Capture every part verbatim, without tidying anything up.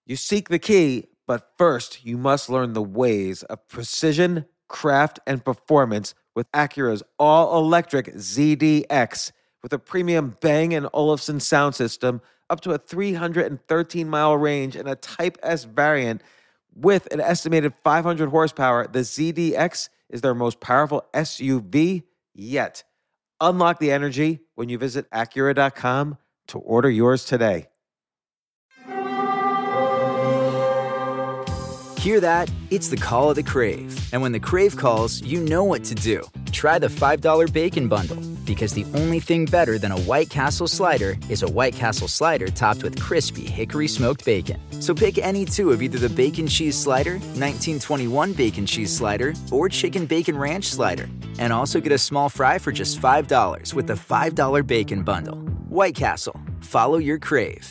You seek the key, but first you must learn the ways of precision, craft, and performance with Acura's all-electric Z D X. With a premium Bang and Olufsen sound system, up to a three hundred thirteen mile range, and a Type S variant with an estimated five hundred horsepower, the Z D X is their most powerful S U V yet. Unlock the energy when you visit Acura dot com to order yours today. Hear that? It's the call of the Crave. And when the Crave calls, you know what to do. Try the five dollar Bacon Bundle, because the only thing better than a White Castle slider is a White Castle slider topped with crispy hickory smoked bacon. So pick any two of either the Bacon Cheese Slider, nineteen twenty-one Bacon Cheese Slider, or Chicken Bacon Ranch Slider. And also get a small fry for just five dollars with the five dollar Bacon Bundle. White Castle. Follow your Crave.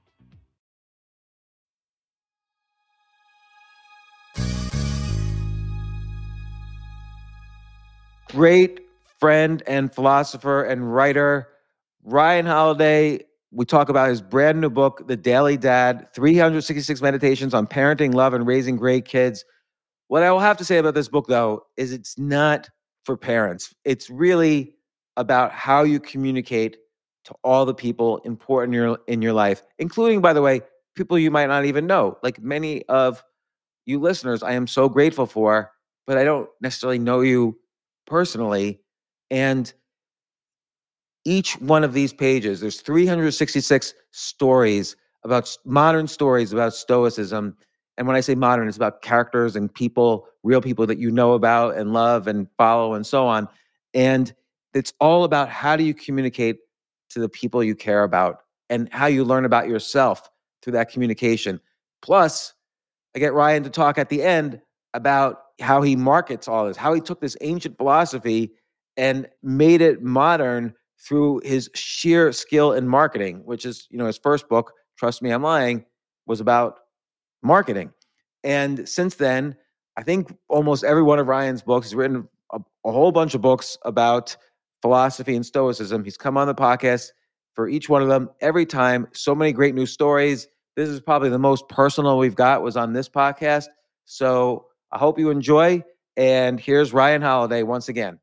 Great friend and philosopher and writer, Ryan Holiday. We talk about his brand new book, The Daily Dad, three hundred sixty-six Meditations on Parenting, Love, and Raising Great Kids. What I will have to say about this book, though, is it's not for parents. It's really about how you communicate to all the people important in your, in your life, including, by the way, people you might not even know. Like many of you listeners, I am so grateful for, but I don't necessarily know you personally. And each one of these pages, there's three hundred sixty-six stories about modern stories about Stoicism. And when I say modern, it's about characters and people, real people that you know about and love and follow and so on. And it's all about how do you communicate to the people you care about and how you learn about yourself through that communication. Plus, I get Ryan to talk at the end about how he markets all this, how he took this ancient philosophy and made it modern through his sheer skill in marketing, which is, you know, his first book, Trust Me, I'm Lying, was about marketing. And since then, I think almost every one of Ryan's books, he's written a, a whole bunch of books about philosophy and Stoicism. He's come on the podcast for each one of them every time. So many great news stories. This is probably the most personal we've got was on this podcast. So I hope you enjoy. And here's Ryan Holiday once again.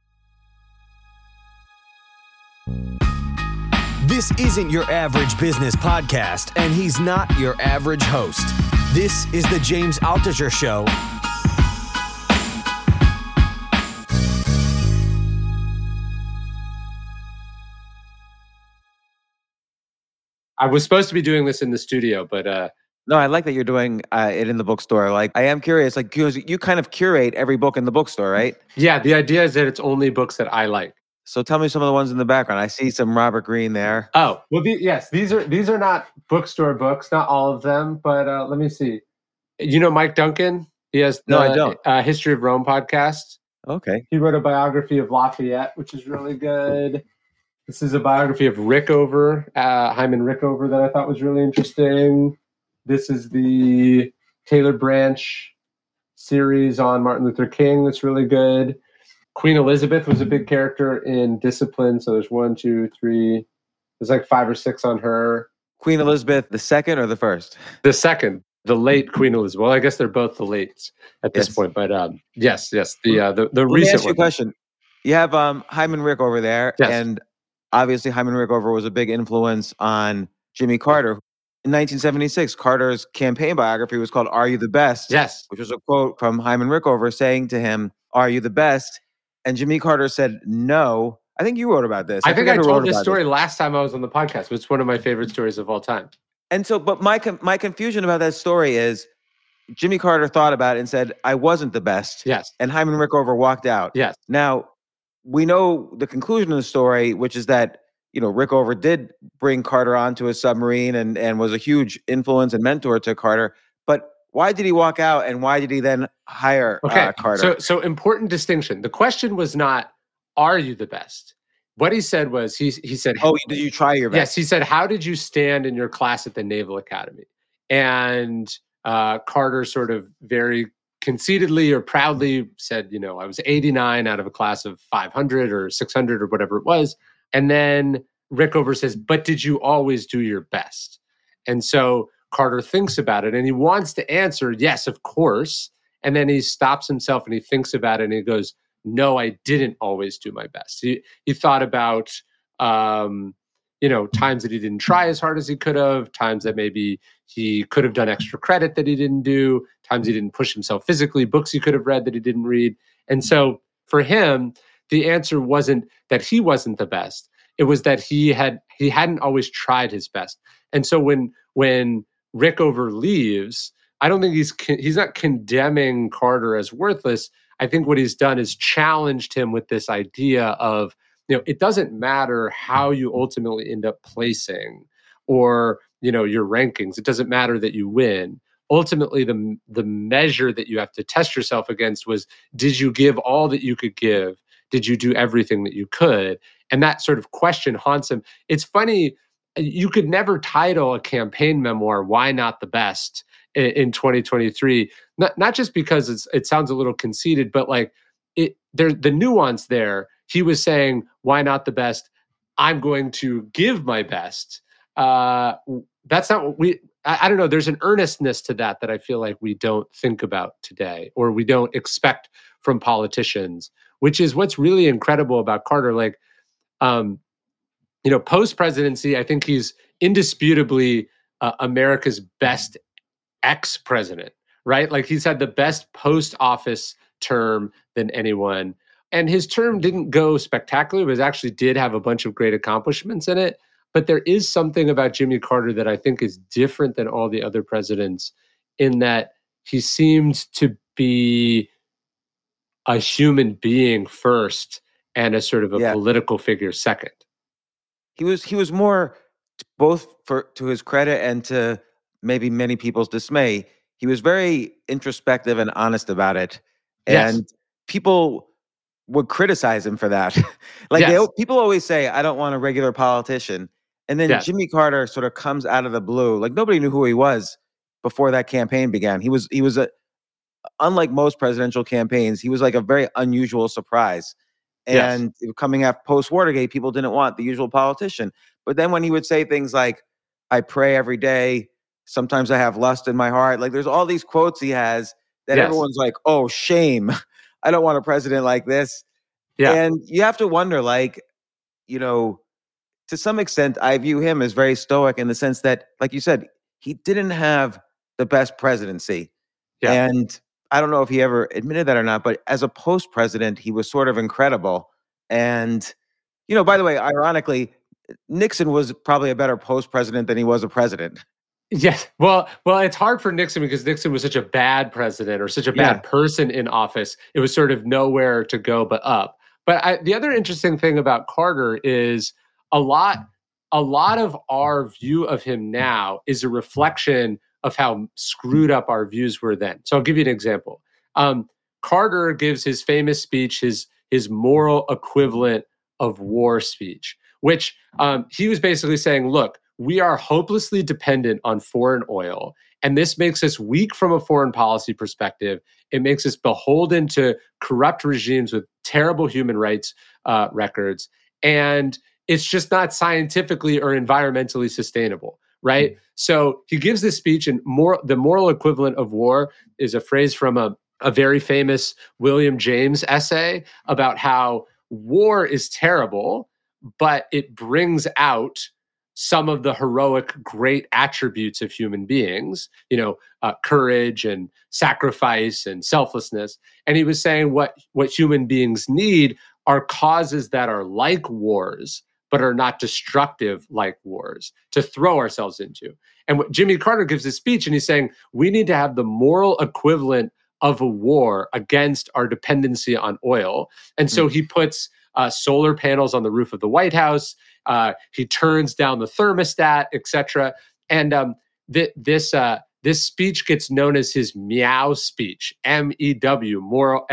This isn't your average business podcast, and he's not your average host. This is the James Altucher Show. I was supposed to be doing this in the studio, but uh, no, I like that you're doing uh, it in the bookstore. Like, I am curious, like, because you kind of curate every book in the bookstore, right? Yeah, the idea is that it's only books that I like. So tell me some of the ones in the background. I see some Robert Greene there. Oh, well, the, yes, these are these are not bookstore books, not all of them, but uh, let me see. You know Mike Duncan? He has the no, I don't. Uh, History of Rome podcast. Okay. He wrote a biography of Lafayette, which is really good. This is a biography of Rickover, uh, Hyman Rickover, that I thought was really interesting. This is the Taylor Branch series on Martin Luther King. That's really good. Queen Elizabeth was a big character in Discipline. So there's one, two, three. There's like five or six on her. Queen Elizabeth, the second or the first? The second, the late Queen Elizabeth. Well, I guess they're both the lates at this yes. point. But um, yes, yes, the uh, the, the Let recent me ask you one. a question. You have um, Hyman Rickover there, yes. and obviously Hyman Rickover was a big influence on Jimmy Carter. In nineteen seventy-six, Carter's campaign biography was called Are You the Best? Yes. Which was a quote from Hyman Rickover saying to him, Are you the best? And Jimmy Carter said, no. I think you wrote about this. I, I think I told this story this. last time I was on the podcast, but it's one of my favorite stories of all time. And so, but my my confusion about that story is Jimmy Carter thought about it and said, I wasn't the best. Yes. And Hyman Rickover walked out. Yes. Now, we know the conclusion of the story, which is that, you know, Rickover did bring Carter onto his submarine and, and was a huge influence and mentor to Carter. But why did he walk out, and why did he then hire okay. uh, Carter? So, so important distinction. The question was not, are you the best? What he said was, he, he said, oh, did you try your best? Yes, he said, how did you stand in your class at the Naval Academy? And uh, Carter sort of very conceitedly or proudly said, you know, I was eighty-nine out of a class of five hundred or six hundred or whatever it was. And then Rickover says, but did you always do your best? And so Carter thinks about it and he wants to answer, yes, of course. And then he stops himself and he thinks about it and he goes, no, I didn't always do my best. He, he thought about, um, you know, times that he didn't try as hard as he could have, times that maybe he could have done extra credit that he didn't do, times he didn't push himself physically, books he could have read that he didn't read. And so for him, the answer wasn't that he wasn't the best. It was that he had he hadn't always tried his best. And so when when Rickover leaves, I don't think he's he's not condemning Carter as worthless. I think what he's done is challenged him with this idea of, you know, it doesn't matter how you ultimately end up placing or, you know, your rankings. It doesn't matter that you win. Ultimately, the the measure that you have to test yourself against was, did you give all that you could give? Did you do everything that you could? And that sort of question haunts him. It's funny, you could never title a campaign memoir, Why Not the Best, in, in twenty twenty-three. Not, not just because it's, it sounds a little conceited, but like it, there's the nuance there. He was saying, why not the best? I'm going to give my best. Uh, that's not what we, I, I don't know. There's an earnestness to that that I feel like we don't think about today, or we don't expect from politicians, which is what's really incredible about Carter. Like, um, you know, post-presidency, I think he's indisputably uh, America's best ex-president, right? Like he's had the best post-office term than anyone. And his term didn't go spectacular, but it actually did have a bunch of great accomplishments in it. But there is something about Jimmy Carter that I think is different than all the other presidents, in that he seemed to be a human being first and a sort of a Yeah. political figure second. He was he was more, both for to his credit and to maybe many people's dismay, he was very introspective and honest about it. Yes. And people would criticize him for that. Like Yes. they, people always say, I don't want a regular politician. And then Yes. Jimmy Carter sort of comes out of the blue. Like nobody knew who he was before that campaign began. He was he was a unlike most presidential campaigns, he was like a very unusual surprise. Yes. And coming after post Watergate, people didn't want the usual politician. But then when he would say things like, I pray every day, sometimes I have lust in my heart. Like there's all these quotes he has that Yes. everyone's like, oh, shame. I don't want a president like this. Yeah. And you have to wonder, like, you know, to some extent, I view him as very stoic in the sense that, like you said, he didn't have the best presidency. Yeah. And I don't know if he ever admitted that or not, but as a post-president, he was sort of incredible. And, you know, by the way, ironically, Nixon was probably a better post-president than he was a president. Yes. Well, well, it's hard for Nixon because Nixon was such a bad president or such a bad Yeah. person in office. It was sort of nowhere to go but up. But I, the other interesting thing about Carter is a lot, a lot of our view of him now is a reflection of how screwed up our views were then. So I'll give you an example. Um, Carter gives his famous speech, his his moral equivalent of war speech, which um, he was basically saying, look, we are hopelessly dependent on foreign oil, and this makes us weak from a foreign policy perspective. It makes us beholden to corrupt regimes with terrible human rights uh, records, and it's just not scientifically or environmentally sustainable, right? Mm-hmm. So he gives this speech, and more, the moral equivalent of war is a phrase from a, a very famous William James essay about how war is terrible, but it brings out some of the heroic, great attributes of human beings, you know, uh, courage and sacrifice and selflessness. And he was saying what, what human beings need are causes that are like wars, but are not destructive like wars, to throw ourselves into. And what Jimmy Carter gives this speech, and he's saying, we need to have the moral equivalent of a war against our dependency on oil. And so mm-hmm. he puts uh, solar panels on the roof of the White House. Uh, he turns down the thermostat, et cetera. And um, th- this uh, this speech gets known as his meow speech, M E W, moral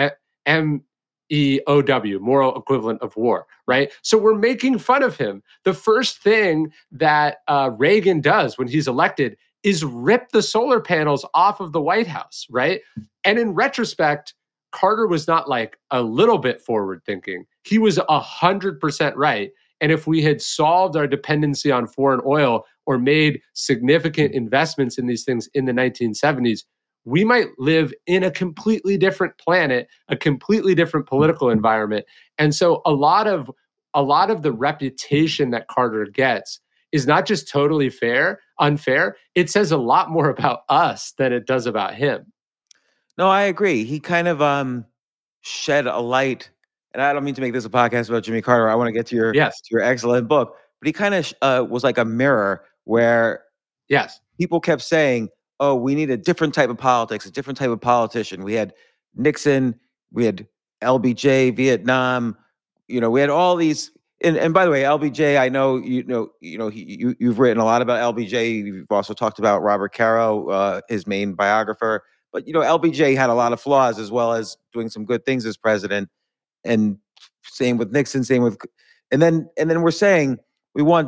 M E O W, moral equivalent of war, right? So we're making fun of him. The first thing that uh, Reagan does when he's elected is rip the solar panels off of the White House, right? And in retrospect, Carter was not like a little bit forward thinking. He was one hundred percent right. And if we had solved our dependency on foreign oil, or made significant investments in these things in the nineteen seventies, we might live in a completely different planet, a completely different political environment. And so a lot of a lot of the reputation that Carter gets is not just totally fair, unfair. It says a lot more about us than it does about him. No, I agree. He kind of um shed a light, and I don't mean to make this a podcast about Jimmy Carter. I want to get to your Yes. to your excellent book, but he kind of uh, was like a mirror where Yes. people kept saying, "Oh, we need a different type of politics, a different type of politician." We had Nixon, we had L B J, Vietnam. You know, we had all these. And, and by the way, L B J, I know you know, you know, he, you you've written a lot about L B J. You've also talked about Robert Caro, uh, his main biographer. But you know, L B J had a lot of flaws as well as doing some good things as president. And same with Nixon, same with, and then and then we're saying we want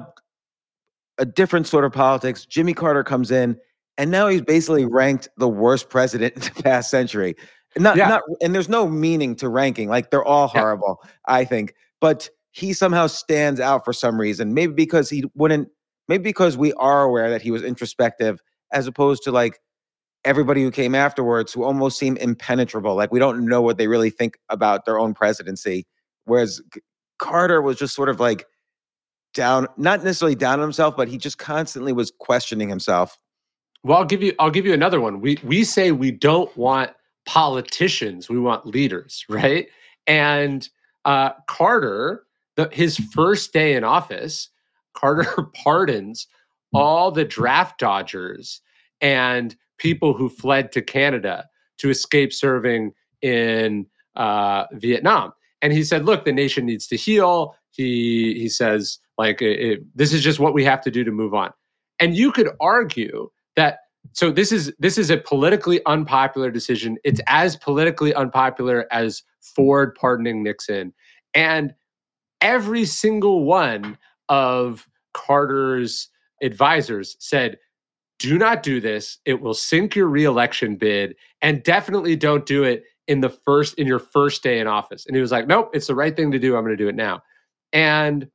a different sort of politics. Jimmy Carter comes in, and now he's basically ranked the worst president in the past century. Not, Yeah. not, and there's no meaning to ranking. Like they're all Yeah. horrible, I think. But he somehow stands out for some reason. Maybe because he wouldn't. Maybe because we are aware that he was introspective, as opposed to like everybody who came afterwards, who almost seem impenetrable. Like we don't know what they really think about their own presidency. Whereas C- Carter was just sort of like down, not necessarily down on himself, but he just constantly was questioning himself. Well, I'll give you I'll give you another one. We we say we don't want politicians, we want leaders, right? And uh, Carter, the, his first day in office, Carter pardons all the draft dodgers and people who fled to Canada to escape serving in uh, Vietnam. And he said, "Look, the nation needs to heal." He he says, like, it, it, this is just what we have to do to move on. And you could argue that. So this is this is a politically unpopular decision. It's as politically unpopular as Ford pardoning Nixon. And every single one of Carter's advisors said, do not do this. It will sink your reelection bid, and definitely don't do it in the first in your first day in office. And he was like, nope, it's the right thing to do. I'm going to do it now. And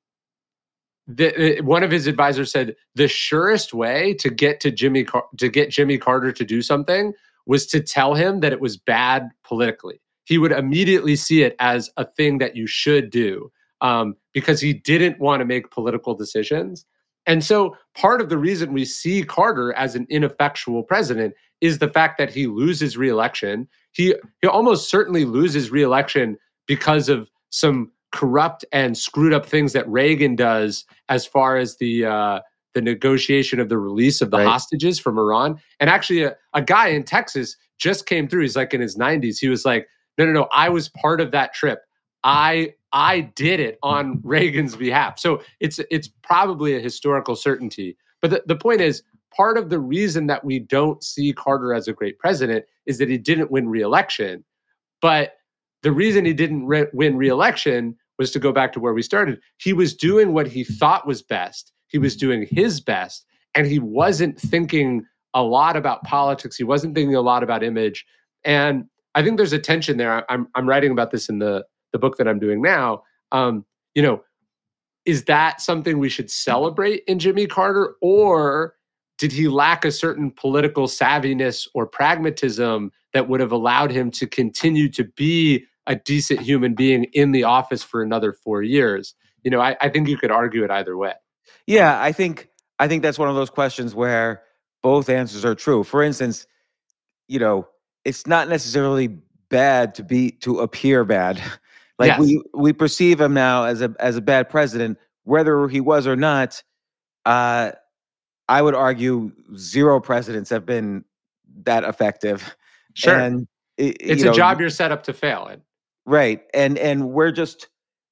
The, one of his advisors said the surest way to get to Jimmy Car- to get Jimmy Carter to do something was to tell him that it was bad politically. He would immediately see it as a thing that you should do, um, because he didn't want to make political decisions. And so part of the reason we see Carter as an ineffectual president is the fact that he loses re-election. He he almost certainly loses re-election because of some corrupt and screwed up things that Reagan does as far as the uh, the negotiation of the release of the Right. hostages from Iran. And actually, a, a guy in Texas just came through. He's like in his nineties. He was like, no, no, no, I was part of that trip. I I did it on Reagan's behalf. So it's it's probably a historical certainty. But the, the point is, part of the reason that we don't see Carter as a great president is that he didn't win re-election. But the reason he didn't re- win re-election was to go back to where we started. He was doing what he thought was best. He was doing his best, and he wasn't thinking a lot about politics. He wasn't thinking a lot about image. And I think there's a tension there. I'm I'm writing about this in the the book that I'm doing now. Um, you know, is that something we should celebrate in Jimmy Carter, or did he lack a certain political savviness or pragmatism that would have allowed him to continue to be a decent human being in the office for another four years? You know, I, I think you could argue it either way. Yeah, I think I think that's one of those questions where both answers are true. For instance, you know, it's not necessarily bad to be to appear bad. Like Yes. we we perceive him now as a as a bad president, whether he was or not. Uh, I would argue zero presidents have been that effective. Sure. And it, It's you a know, job you're set up to fail in. right? And and we're just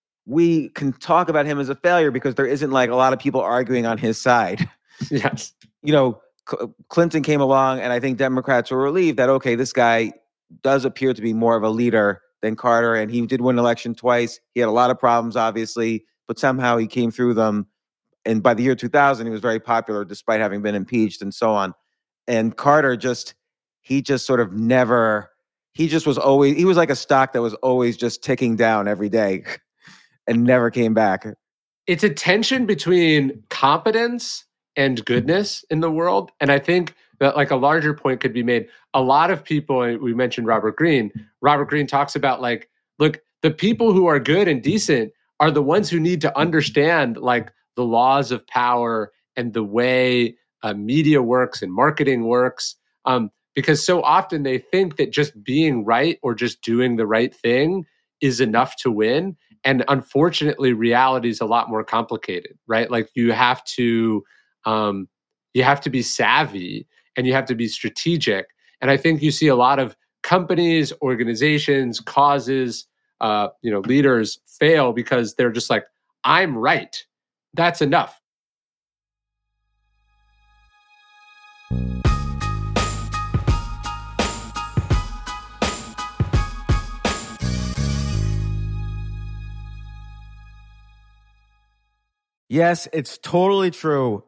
we can talk about him as a failure because there isn't like a lot of people arguing on his side. Yes. You know, Cl- Clinton came along, and I think Democrats were relieved that, okay, this guy does appear to be more of a leader than Carter, and he did win an election twice. He had a lot of problems, obviously, but somehow he came through them. And by the year two thousand, he was very popular despite having been impeached and so on. And Carter just, he just sort of never, he just was always, he was like a stock that was always just ticking down every day and never came back. It's a tension between competence and goodness in the world. And I think that like a larger point could be made. A lot of people, we mentioned Robert Greene. Robert Greene talks about like, look, the people who are good and decent are the ones who need to understand like the laws of power and the way uh, media works and marketing works. Um, because so often they think that just being right or just doing the right thing is enough to win. And unfortunately, reality is a lot more complicated, right? Like you have to, um, you have to be savvy and you have to be strategic. And I think you see a lot of companies, organizations, causes, uh, you know, leaders fail because they're just like, I'm right. That's enough. Yes, it's totally true.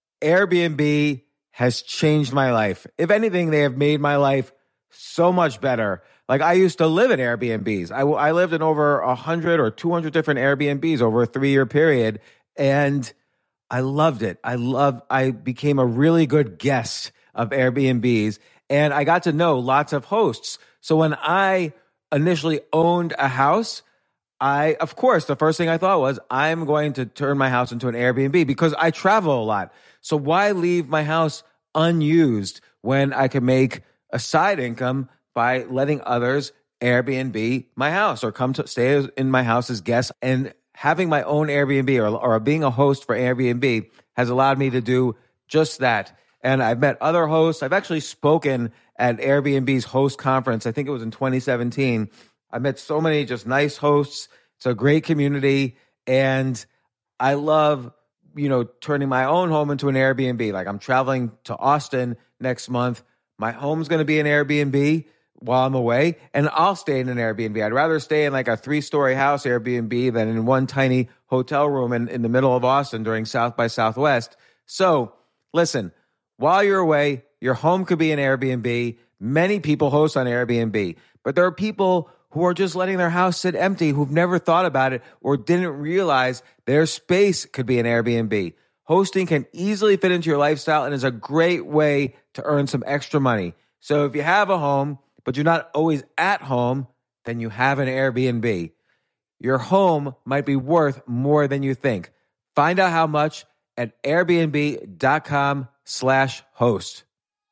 Airbnb has changed my life. If anything, they have made my life so much better. Like I used to live in Airbnbs. I, I lived in over one hundred or two hundred different Airbnbs over a three-year period, and I loved it. I loved, I became a really good guest of Airbnbs, and I got to know lots of hosts. So when I initially owned a house, I, of course, the first thing I thought was, I'm going to turn my house into an Airbnb because I travel a lot. So why leave my house unused when I can make a side income by letting others Airbnb my house or come to stay in my house as guests? And having my own Airbnb or, or being a host for Airbnb has allowed me to do just that. And I've met other hosts. I've actually spoken at Airbnb's host conference. I think it was in twenty seventeen. I met so many just nice hosts. It's a great community. And I love, you know, turning my own home into an Airbnb. Like I'm traveling to Austin next month. My home's going to be an Airbnb while I'm away, and I'll stay in an Airbnb. I'd rather stay in like a three-story house Airbnb than in one tiny hotel room in, in the middle of Austin during South by Southwest. So listen, while you're away, your home could be an Airbnb. Many people host on Airbnb, but there are people who are just letting their house sit empty, who've never thought about it or didn't realize their space could be an Airbnb. Hosting can easily fit into your lifestyle and is a great way to earn some extra money. So if you have a home, but you're not always at home, then you have an Airbnb. Your home might be worth more than you think. Find out how much at airbnb.com slash host.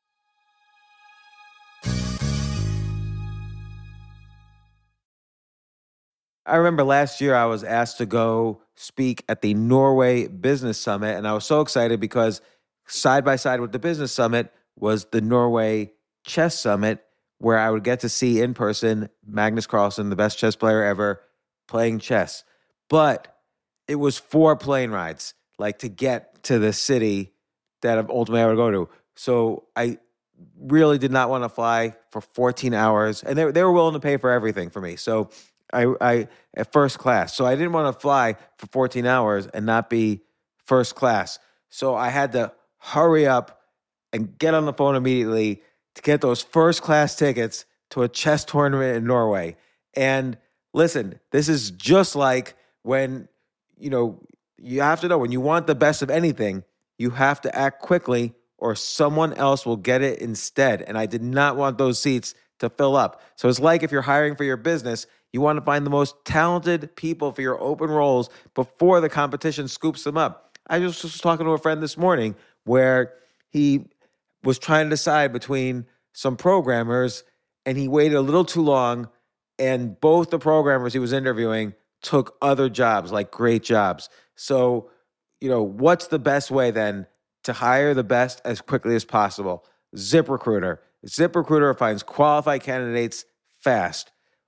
I remember last year I was asked to go speak at the Norway Business Summit, and I was so excited because side by side with the Business Summit was the Norway Chess Summit, where I would get to see in person Magnus Carlsen, the best chess player ever, playing chess. But it was four plane rides, like to get to the city that ultimately I would go to. So I really did not want to fly for fourteen hours, and they, they were willing to pay for everything for me. So I, I at first class. So I didn't want to fly for fourteen hours and not be first class. So I had to hurry up and get on the phone immediately to get those first class tickets to a chess tournament in Norway. And listen, this is just like when, you know, you have to know when you want the best of anything, you have to act quickly or someone else will get it instead. And I did not want those seats to fill up. So it's like if you're hiring for your business, you want to find the most talented people for your open roles before the competition scoops them up. I just was talking to a friend this morning where he was trying to decide between some programmers and he waited a little too long, and both the programmers he was interviewing took other jobs, like great jobs. So, you know, what's the best way then to hire the best as quickly as possible? ZipRecruiter. ZipRecruiter finds qualified candidates fast.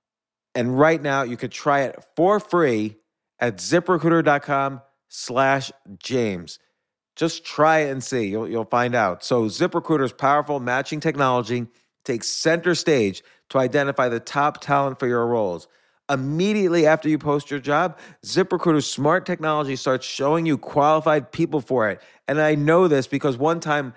And right now, you could try it for free at ZipRecruiter.com slash James. Just try it and see. You'll, you'll find out. So ZipRecruiter's powerful matching technology takes center stage to identify the top talent for your roles. Immediately after you post your job, ZipRecruiter's smart technology starts showing you qualified people for it. And I know this because one time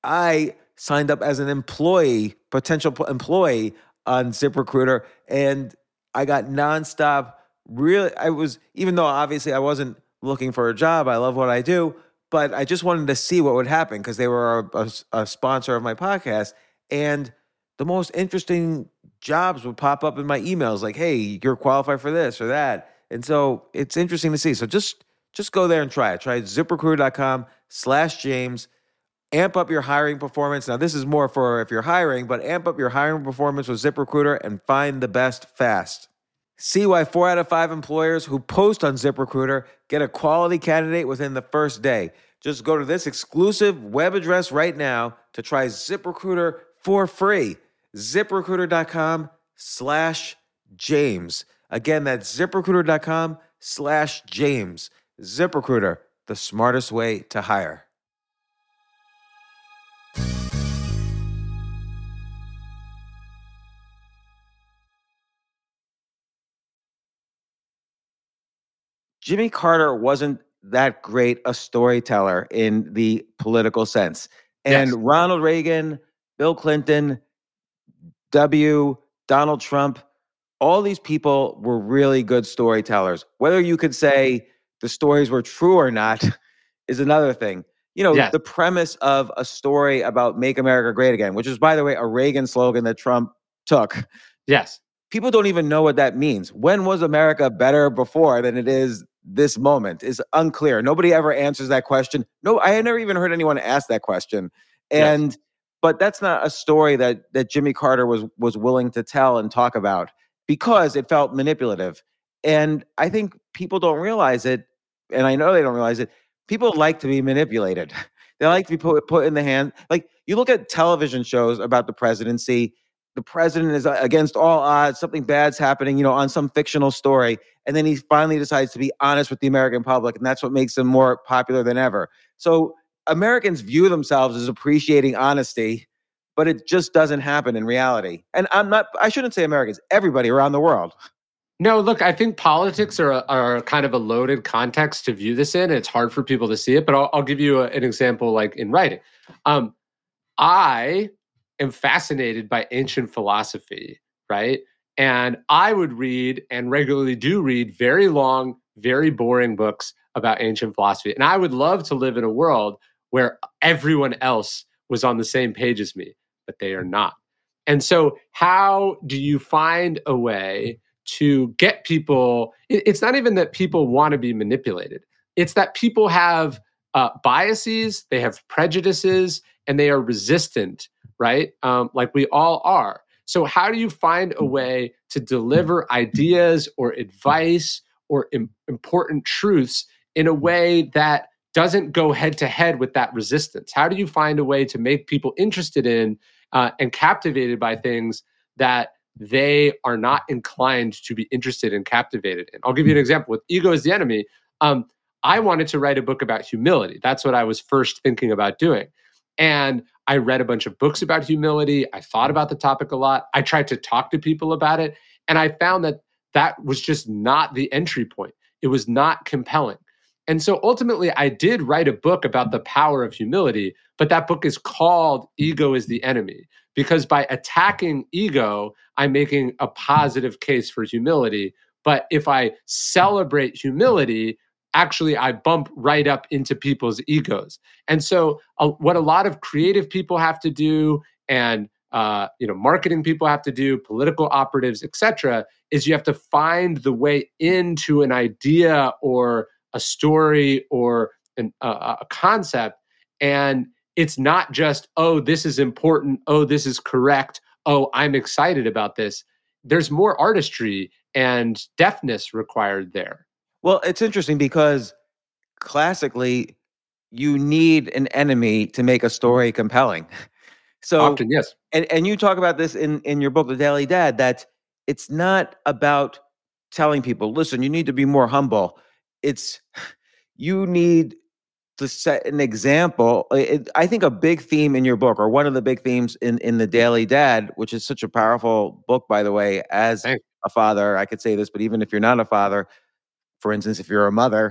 I signed up as an employee, potential employee on ZipRecruiter, and I got nonstop. Really, I was, even though obviously I wasn't looking for a job, I love what I do, but I just wanted to see what would happen because they were a, a, a sponsor of my podcast. And the most interesting jobs would pop up in my emails like, hey, you're qualified for this or that. And so it's interesting to see. So just just go there and try it. Try ZipRecruiter.com slash James. Amp up your hiring performance. Now, this is more for if you're hiring, but amp up your hiring performance with ZipRecruiter and find the best fast. See why four out of five employers who post on ZipRecruiter get a quality candidate within the first day. Just go to this exclusive web address right now to try ZipRecruiter for free. ZipRecruiter.com slash James. Again, that's ZipRecruiter.com slash James. ZipRecruiter, the smartest way to hire. Jimmy Carter wasn't that great a storyteller in the political sense. And Yes. Ronald Reagan, Bill Clinton, W, Donald Trump, all these people were really good storytellers. Whether you could say the stories were true or not is another thing. You know, Yes. the premise of a story about Make America Great Again, which is, by the way, a Reagan slogan that Trump took. Yes. People don't even know what that means. When was America better before than it is this moment? Is unclear. Nobody ever answers that question. No, I had never even heard anyone ask that question. And Yes. but that's not a story that that Jimmy Carter was was willing to tell and talk about because it felt manipulative. And I think people don't realize it, and I know they don't realize it. People like to be manipulated. They like to be put put in the hand. Like you look at television shows about the presidency. The president is against all odds. Something bad's happening, you know, on some fictional story. And then he finally decides to be honest with the American public. And that's what makes him more popular than ever. So Americans view themselves as appreciating honesty, but it just doesn't happen in reality. And I'm not, I shouldn't say Americans, everybody around the world. No, look, I think politics are, are kind of a loaded context to view this in. It's hard for people to see it, but I'll, I'll give you a, an example like in writing. Um, I am fascinated by ancient philosophy, right? And I would read and regularly do read very long, very boring books about ancient philosophy. And I would love to live in a world where everyone else was on the same page as me, but they are not. And so how do you find a way to get people? It's not even that people want to be manipulated. It's that people have uh, biases, they have prejudices, and they are resistant, right? Um, like we all are. So how do you find a way to deliver ideas or advice or im- important truths in a way that doesn't go head to head with that resistance? How do you find a way to make people interested in uh, and captivated by things that they are not inclined to be interested and captivated in? I'll give you an example. With Ego is the Enemy, um, I wanted to write a book about humility. That's what I was first thinking about doing. And I read a bunch of books about humility. I thought about the topic a lot. I tried to talk to people about it. And I found that that was just not the entry point. It was not compelling. And so ultimately, I did write a book about the power of humility, but that book is called Ego is the Enemy, because by attacking ego, I'm making a positive case for humility. But if I celebrate humility, actually, I bump right up into people's egos. And so uh, what a lot of creative people have to do and uh, you know, marketing people have to do, political operatives, et cetera, is you have to find the way into an idea or a story or an, uh, a concept. And it's not just, oh, this is important. Oh, this is correct. Oh, I'm excited about this. There's more artistry and deftness required there. Well, it's interesting because classically, you need an enemy to make a story compelling. So Often, yes. And and you talk about this in, in your book, The Daily Dad, that it's not about telling people, listen, you need to be more humble. It's you need to set an example. It, I think a big theme in your book, or one of the big themes in, in The Daily Dad, which is such a powerful book, by the way, as Thanks. a father, I could say this, but even if you're not a father, for instance, if you're a mother,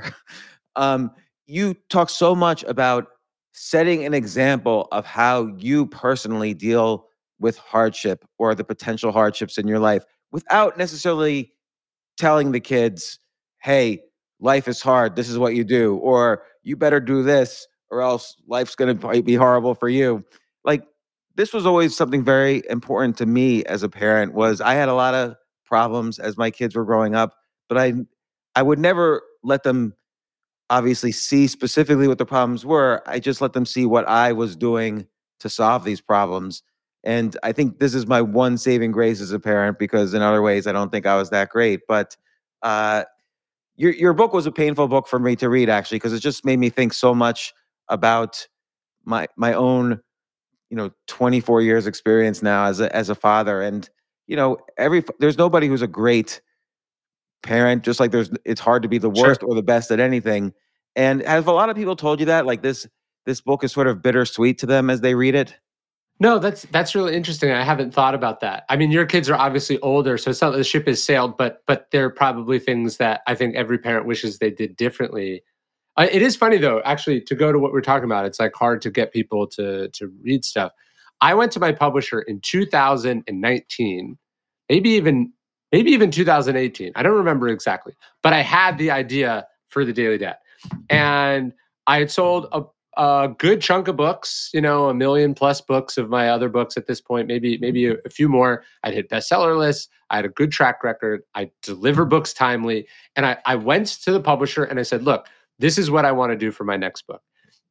um, you talk so much about setting an example of how you personally deal with hardship or the potential hardships in your life without necessarily telling the kids, hey, life is hard. This is what you do. Or you better do this or else life's going to be horrible for you. Like, this was always something very important to me as a parent. Was I had a lot of problems as my kids were growing up, but I I would never let them obviously see specifically what the problems were. I just let them see what I was doing to solve these problems. And I think this is my one saving grace as a parent, because in other ways I don't think I was that great. But uh, your your book was a painful book for me to read, actually, because it just made me think so much about my my own, you know, twenty-four years experience now as a as a father. And, you know, every there's nobody who's a great parent, just like there's it's hard to be the Sure. worst or the best at anything. And have a lot of people told you that, like, this this book is sort of bittersweet to them as they read it? No, that's that's really interesting. I haven't thought about that. I mean, your kids are obviously older, so it's not that the ship has sailed, but but there are probably things that I think every parent wishes they did differently. Uh, it is funny though, actually, to go to what we're talking about. It's like hard to get people to to read stuff. I went to my publisher in two thousand nineteen, maybe even maybe even two thousand eighteen. I don't remember exactly, but I had the idea for the Daily Dad, and I had sold a, a good chunk of books. You know, a million plus books of my other books at this point. Maybe maybe a, a few more. I'd hit bestseller lists. I had a good track record. I deliver books timely, and I, I went to the publisher and I said, "Look, this is what I want to do for my next book."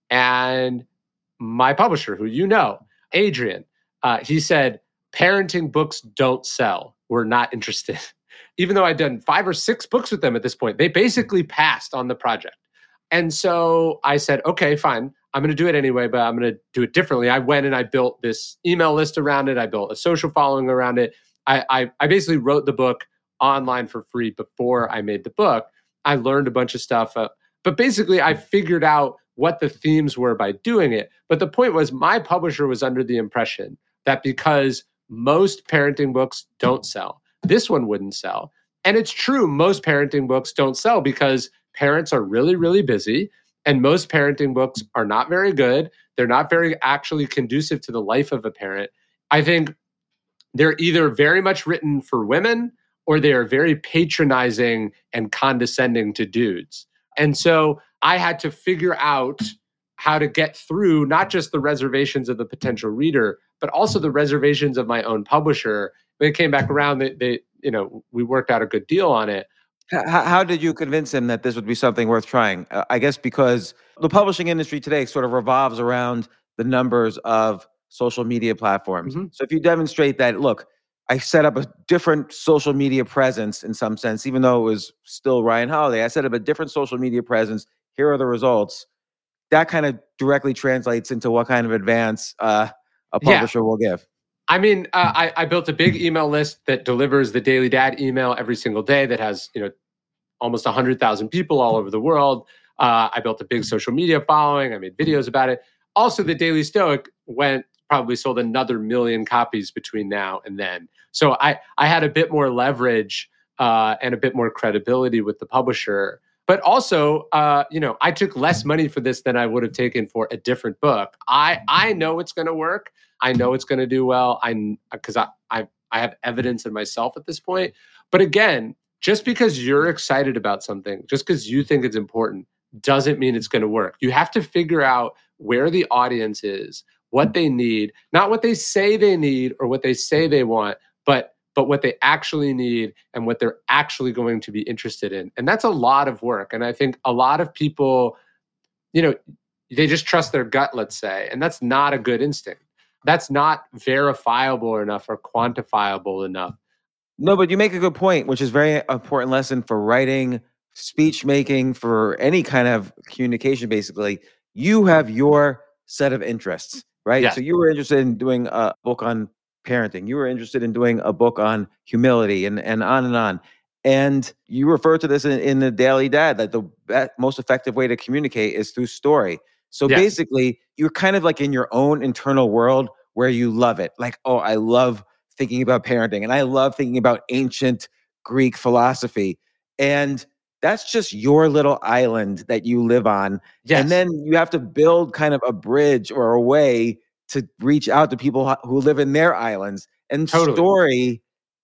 And my publisher, who you know, Adrian, uh, he said, parenting books don't sell. We're not interested. Even though I'd done five or six books with them at this point, they basically passed on the project. And so I said, okay, fine. I'm going to do it anyway, but I'm going to do it differently. I went and I built this email list around it. I built a social following around it. I, I, I basically wrote the book online for free before I made the book. I learned a bunch of stuff. Uh, but basically, I figured out what the themes were by doing it. But the point was, my publisher was under the impression that because most parenting books don't sell, this one wouldn't sell. And it's true, most parenting books don't sell because parents are really, really busy. And most parenting books are not very good. They're not very actually conducive to the life of a parent. I think they're either very much written for women or they are very patronizing and condescending to dudes. And so I had to figure out how to get through not just the reservations of the potential reader, but also the reservations of my own publisher. When it came back around, they, they you know, we worked out a good deal on it. How, how did you convince him that this would be something worth trying? Uh, I guess because the publishing industry today sort of revolves around the numbers of social media platforms. Mhm. So if you demonstrate that, look, I set up a different social media presence in some sense, even though it was still Ryan Holiday, I set up a different social media presence. Here are the results. That kind of directly translates into what kind of advance uh, a Yeah. publisher will give. I mean, uh, I, I built a big email list that delivers the Daily Dad email every single day that has, you know, almost one hundred thousand people all over the world. Uh, I built a big social media following. I made videos about it. Also, the Daily Stoic went probably sold another million copies between now and then. So I, I had a bit more leverage uh, and a bit more credibility with the publisher. But also, uh, you know, I took less money for this than I would have taken for a different book. I I know it's going to work. I know it's going to do well. I because I, I I have evidence in myself at this point. But again, just because you're excited about something, just because you think it's important, doesn't mean it's going to work. You have to figure out where the audience is, what they need, not what they say they need or what they say they want, but but what they actually need and what they're actually going to be interested in. And that's a lot of work. And I think a lot of people, you know, they just trust their gut, let's say, and that's not a good instinct. That's not verifiable enough or quantifiable enough. No, but you make a good point, which is a very important lesson for writing, speech making, for any kind of communication, basically. You have your set of interests, right? Yes. So you were interested in doing a book on parenting. You were interested in doing a book on humility and, and on and on. And you refer to this in, in the Daily Dad, that the be- most effective way to communicate is through story. So Yes. basically, you're kind of like in your own internal world where you love it. Like, oh, I love thinking about parenting and I love thinking about ancient Greek philosophy. And that's just your little island that you live on. Yes. And then you have to build kind of a bridge or a way to reach out to people ho- who live in their islands. And Totally. story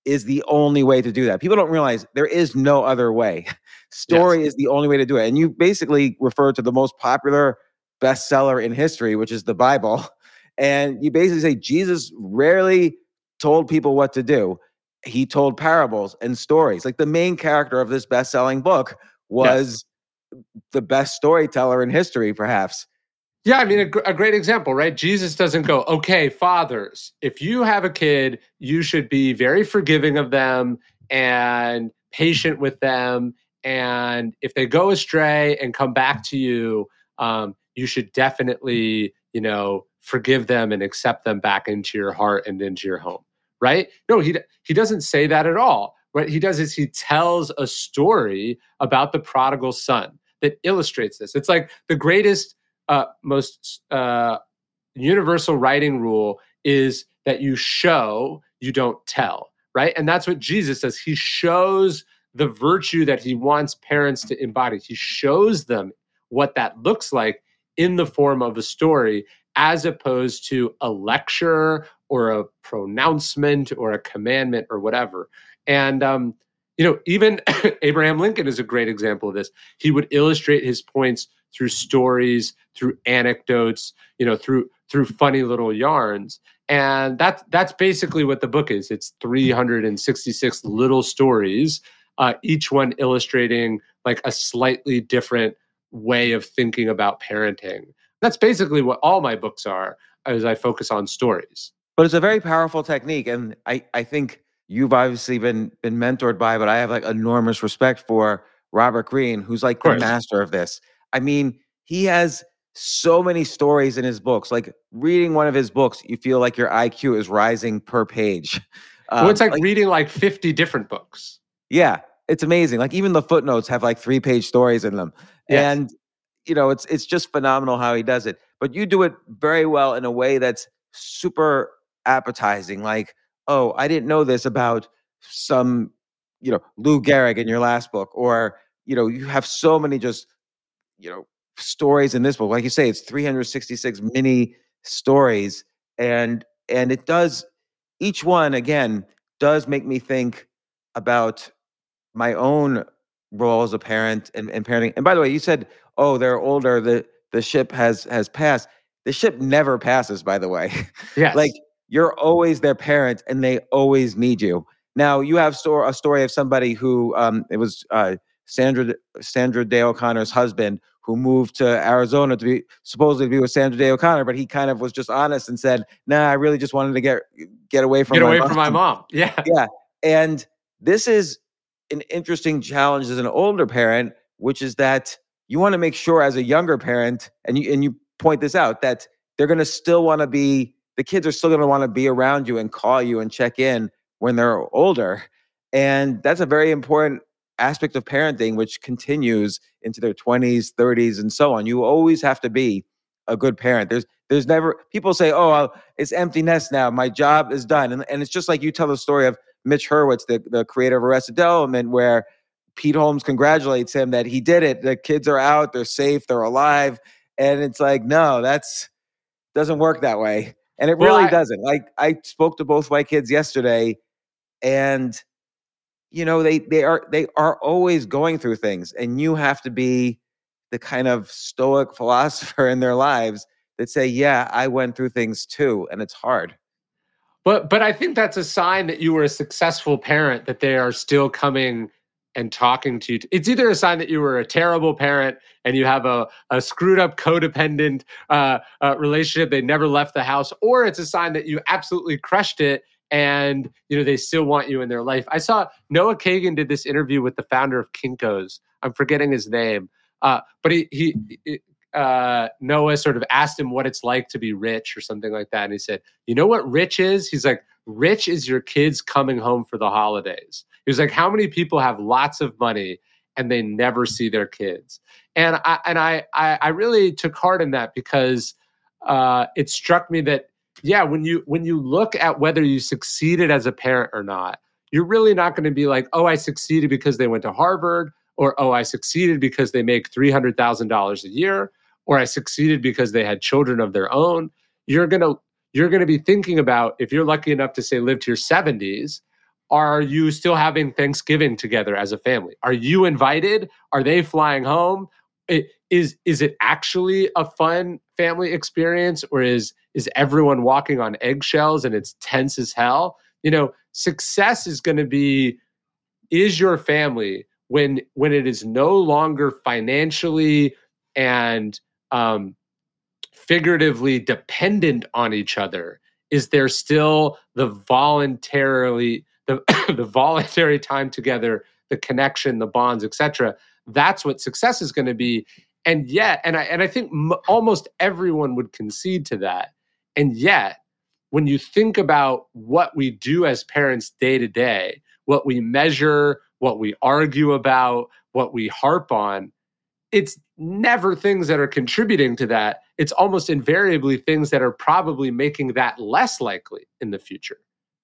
is the only way to do that. People don't realize there is no other way. Story yes. is the only way to do it. And you basically refer to the most popular bestseller in history, which is the Bible. And you basically say Jesus rarely told people what to do. He told parables and stories. Like the main character of this best-selling book was yes. the best storyteller in history, perhaps. Yeah, I mean, a, gr- a great example, right? Jesus doesn't go, okay, fathers, if you have a kid, you should be very forgiving of them and patient with them. And if they go astray and come back to you, um, you should definitely, you know, forgive them and accept them back into your heart and into your home, right? No, he he doesn't say that at all. What he does is he tells a story about the prodigal son that illustrates this. It's like the greatest Uh, most uh, universal writing rule is that you show, you don't tell, right? And that's what Jesus does. He shows the virtue that he wants parents to embody. He shows them what that looks like in the form of a story, as opposed to a lecture or a pronouncement or a commandment or whatever. And, um, you know, even Abraham Lincoln is a great example of this. He would illustrate his points through stories, through anecdotes, you know, through through funny little yarns. And that's that's basically what the book is. It's three hundred sixty-six little stories, uh, each one illustrating like a slightly different way of thinking about parenting. That's basically what all my books are, as I focus on stories. But it's a very powerful technique. And I, I think you've obviously been been mentored by, but I have like enormous respect for Robert Greene, who's like the master of this. I mean, he has so many stories in his books. Like reading one of his books, you feel like your I Q is rising per page. Um, well, it's like, like reading like fifty different books. Yeah, it's amazing. Like even the footnotes have like three page stories in them. Yes. And, you know, it's it's just phenomenal how he does it. But you do it very well in a way that's super appetizing. Like, oh, I didn't know this about some, you know, Lou Gehrig in your last book. Or, you know, you have so many just, you know, stories in this book. Like you say, it's three hundred sixty-six mini stories. And, and it does, each one again, does make me think about my own role as a parent and, and parenting. And by the way, you said, oh, they're older. The, the ship has, has passed. The ship never passes, by the way. Yes. Like you're always their parent and they always need you. Now you have store, a story of somebody who, um, it was, uh, Sandra Sandra Day O'Connor's husband, who moved to Arizona to be supposedly to be with Sandra Day O'Connor, but he kind of was just honest and said, "Nah, I really just wanted to get get away from get my away mom. from my mom." Yeah, yeah. And this is an interesting challenge as an older parent, which is that you want to make sure as a younger parent, and you and you point this out, that they're going to still want to be the kids are still going to want to be around you and call you and check in when they're older, and that's a very important aspect of parenting, which continues into their twenties, thirties, and so on. You always have to be a good parent. There's there's never, people say, oh, I'll, it's empty nest now. My job is done. And, and it's just like you tell the story of Mitch Hurwitz, the, the creator of Arrested Development, where Pete Holmes congratulates him that he did it. The kids are out, they're safe, they're alive. And it's like, no, that's doesn't work that way. And it well, really I, doesn't. Like I spoke to both my kids yesterday, and you know, they they are they are always going through things, and you have to be the kind of stoic philosopher in their lives that say, yeah, I went through things too, and it's hard. But but I think that's a sign that you were a successful parent, that they are still coming and talking to you. It's either a sign that you were a terrible parent and you have a, a screwed up codependent uh, uh, relationship, they never left the house, or it's a sign that you absolutely crushed it and you know they still want you in their life. I saw Noah Kagan did this interview with the founder of Kinko's. I'm forgetting his name, uh, but he he uh, Noah sort of asked him what it's like to be rich or something like that, and he said, "You know what rich is?" He's like, "Rich is your kids coming home for the holidays." He was like, "How many people have lots of money and they never see their kids?" And I and I I, I really took heart in that, because uh, it struck me that, yeah, when you when you look at whether you succeeded as a parent or not, you're really not going to be like, oh, I succeeded because they went to Harvard, or oh, I succeeded because they make three hundred thousand dollars a year, or I succeeded because they had children of their own. You're gonna you're gonna be thinking about, if you're lucky enough to say live to your seventies, are you still having Thanksgiving together as a family? Are you invited? Are they flying home? It, is is it actually a fun family experience, or is is everyone walking on eggshells and it's tense as hell? You know, success is going to be, is your family when when it is no longer financially and um, figuratively dependent on each other? Is there still the voluntarily the the voluntary time together, the connection, the bonds, et cetera? That's what success is going to be. And yet, and I and I think m- almost everyone would concede to that. And yet, when you think about what we do as parents day to day, what we measure, what we argue about, what we harp on, it's never things that are contributing to that. It's almost invariably things that are probably making that less likely in the future.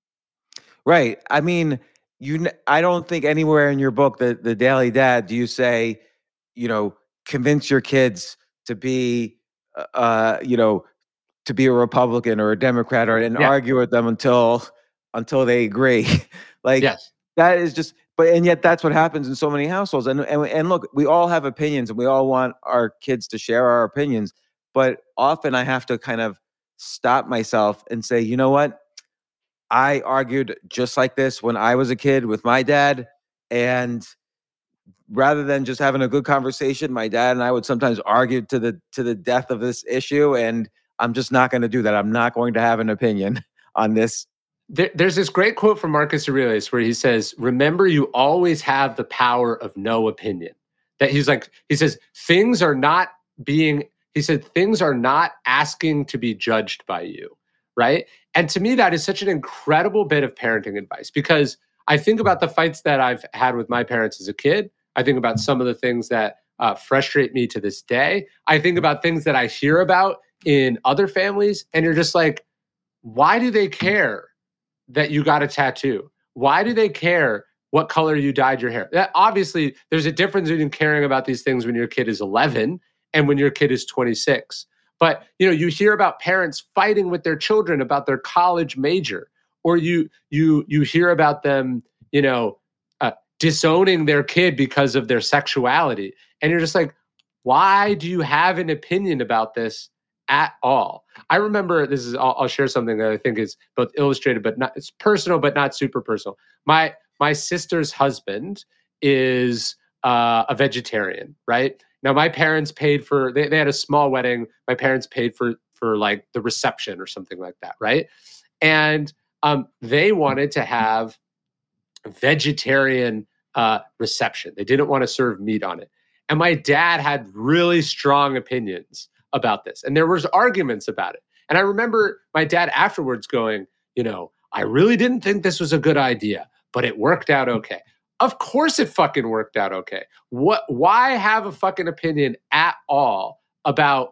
Right. I mean, you. n- I don't think anywhere in your book, the the Daily Dad, do you say, you know, convince your kids to be, uh, uh, you know, to be a Republican or a Democrat, or and Yeah. argue with them until until they agree. Like Yes. that is just. But and yet that's what happens in so many households. And and and look, we all have opinions, and we all want our kids to share our opinions. But often I have to kind of stop myself and say, you know what? I argued just like this when I was a kid with my dad. And rather than just having a good conversation, my dad and I would sometimes argue to the to the death of this issue. And I'm just not going to do that. I'm not going to have an opinion on this. There, there's this great quote from Marcus Aurelius where he says, "Remember, you always have the power of no opinion." That he's like, he says, things are not being, he said, things are not asking to be judged by you, right? And to me, that is such an incredible bit of parenting advice, because I think about the fights that I've had with my parents as a kid. I think about some of the things that uh, frustrate me to this day. I think about things that I hear about in other families, and you're just like, why do they care that you got a tattoo? Why do they care what color you dyed your hair? That, obviously, there's a difference between caring about these things when your kid is eleven and when your kid is twenty-six. But you know, you hear about parents fighting with their children about their college major, or you you you hear about them, you know, uh, disowning their kid because of their sexuality, and you're just like, why do you have an opinion about this at all? I remember, this is, I'll, I'll share something that I think is both illustrated, but not, it's personal, but not super personal. My, my sister's husband is uh, a vegetarian, right? Now, my parents paid for, they, they had a small wedding. My parents paid for, for like the reception or something like that, right? And um, they wanted to have a vegetarian uh, reception. They didn't want to serve meat on it. And my dad had really strong opinions about this. And there was arguments about it. And I remember my dad afterwards going, you know, I really didn't think this was a good idea, but it worked out okay. Of course it fucking worked out okay. What, why have a fucking opinion at all about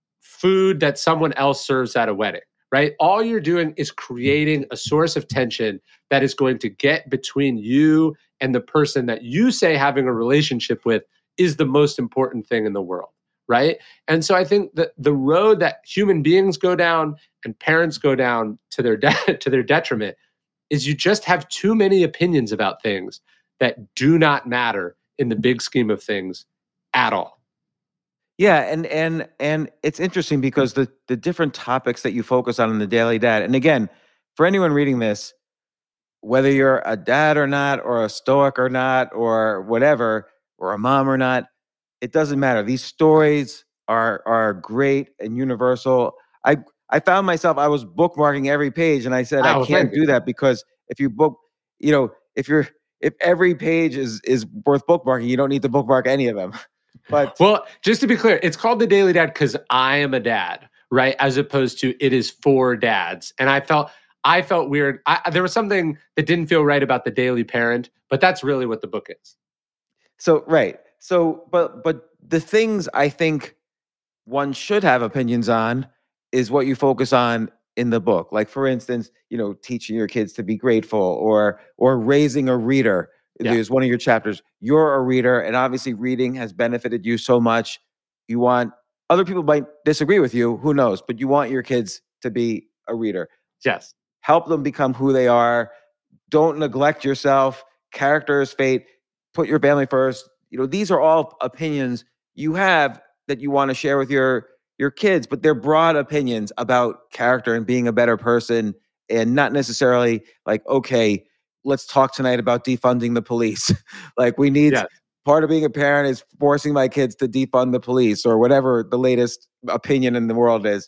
food that someone else serves at a wedding, right? All you're doing is creating a source of tension that is going to get between you and the person that you say having a relationship with is the most important thing in the world. Right. And so I think that the road that human beings go down and parents go down to their de- to their detriment is you just have too many opinions about things that do not matter in the big scheme of things at all. Yeah, and and and it's interesting because the the different topics that you focus on in the Daily Dad, and again, for anyone reading this, whether you're a dad or not, or a stoic or not, or whatever, or a mom or not, it doesn't matter. These stories are are great and universal. I I found myself, I was bookmarking every page, and I said, I Oh, can't thank you. do that, because if you book, you know, if you're if every page is is worth bookmarking, you don't need to bookmark any of them. But Well, just to be clear, it's called the Daily Dad because I am a dad, right? As opposed to it is for dads. And I felt I felt weird. I, there was something that didn't feel right about the Daily Parent, but that's really what the book is. so right. So but but the things I think one should have opinions on is what you focus on in the book. Like, for instance, you know, teaching your kids to be grateful, or or raising a reader. Yeah. There's one of your chapters. You're a reader, and obviously reading has benefited you so much. You want, other people might disagree with you, who knows, but you want your kids to be a reader. Yes. Help them become who they are. don't neglect yourself, character is fate, put your family first. You know, these are all opinions you have that you want to share with your your kids, but they're broad opinions about character and being a better person, and not necessarily like, okay, let's talk tonight about defunding the police. Like, we need, Yeah. part of being a parent is forcing my kids to defund the police or whatever the latest opinion in the world is.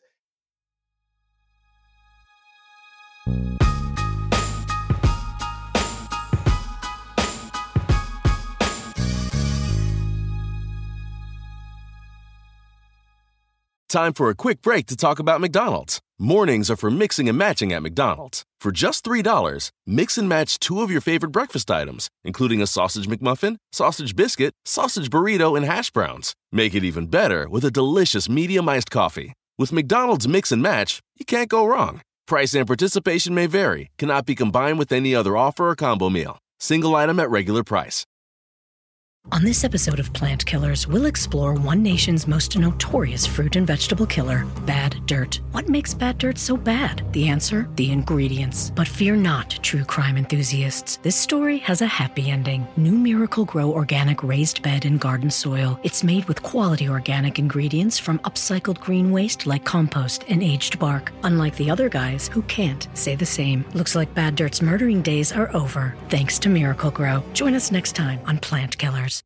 Time for a quick break to talk about McDonald's. Mornings are for mixing and matching at McDonald's. For just three dollars, mix and match two of your favorite breakfast items, including a sausage McMuffin, sausage biscuit, sausage burrito, and hash browns. Make it even better with a delicious medium iced coffee. With McDonald's Mix and Match, you can't go wrong. Price and participation may vary, cannot be combined with any other offer or combo meal. Single item at regular price. On this episode of Plant Killers, we'll explore one nation's most notorious fruit and vegetable killer, bad dirt. What makes bad dirt so bad? The answer? The ingredients. But fear not, true crime enthusiasts. This story has a happy ending. New Miracle-Gro organic raised bed and garden soil. It's made with quality organic ingredients from upcycled green waste like compost and aged bark. Unlike the other guys who can't say the same. Looks like bad dirt's murdering days are over, thanks to Miracle-Gro. Join us next time on Plant Killers.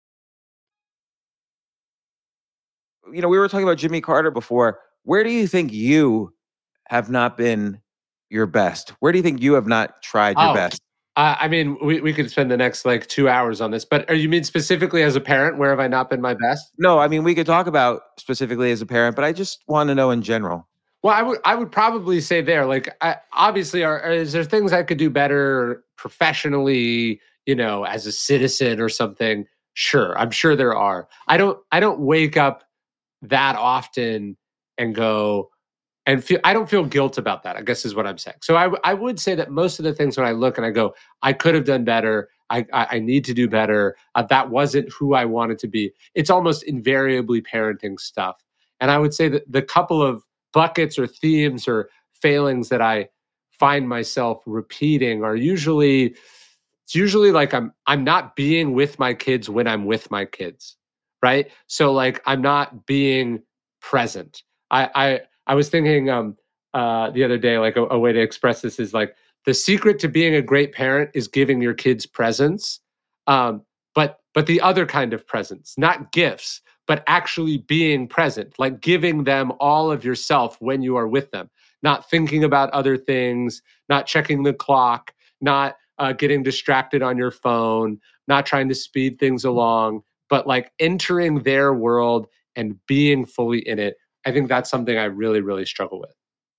You know, we were talking about Jimmy Carter before. Where do you think you have not been your best? Where do you think you have not tried your Oh, best? Uh, I mean, we, we could spend the next like two hours on this, but are you mean specifically as a parent? Where have I not been my best? No, I mean, we could talk about specifically as a parent, but I just want to know in general. Well, I would I would probably say there, like, I, obviously, are, are is there things I could do better professionally? You know, as a citizen or something? Sure, I'm sure there are. I don't I don't wake up that often and go and feel, I don't feel guilt about that, I guess is what I'm saying. So I, w- I would say that most of the things when I look and I go, I could have done better. I, I, I need to do better. Uh, that wasn't who I wanted to be. It's almost invariably parenting stuff. And I would say that the couple of buckets or themes or failings that I find myself repeating are usually, it's usually like I'm, I'm not being with my kids when I'm with my kids. Right. So like, I'm not being present. I, I, I was thinking um, uh, the other day, like a, a way to express this is like the secret to being a great parent is giving your kids presents. Um, but, but the other kind of presents, not gifts, but actually being present, like giving them all of yourself when you are with them, not thinking about other things, not checking the clock, not uh, getting distracted on your phone, not trying to speed things along, but like entering their world and being fully in it. I think that's something I really, really struggle with.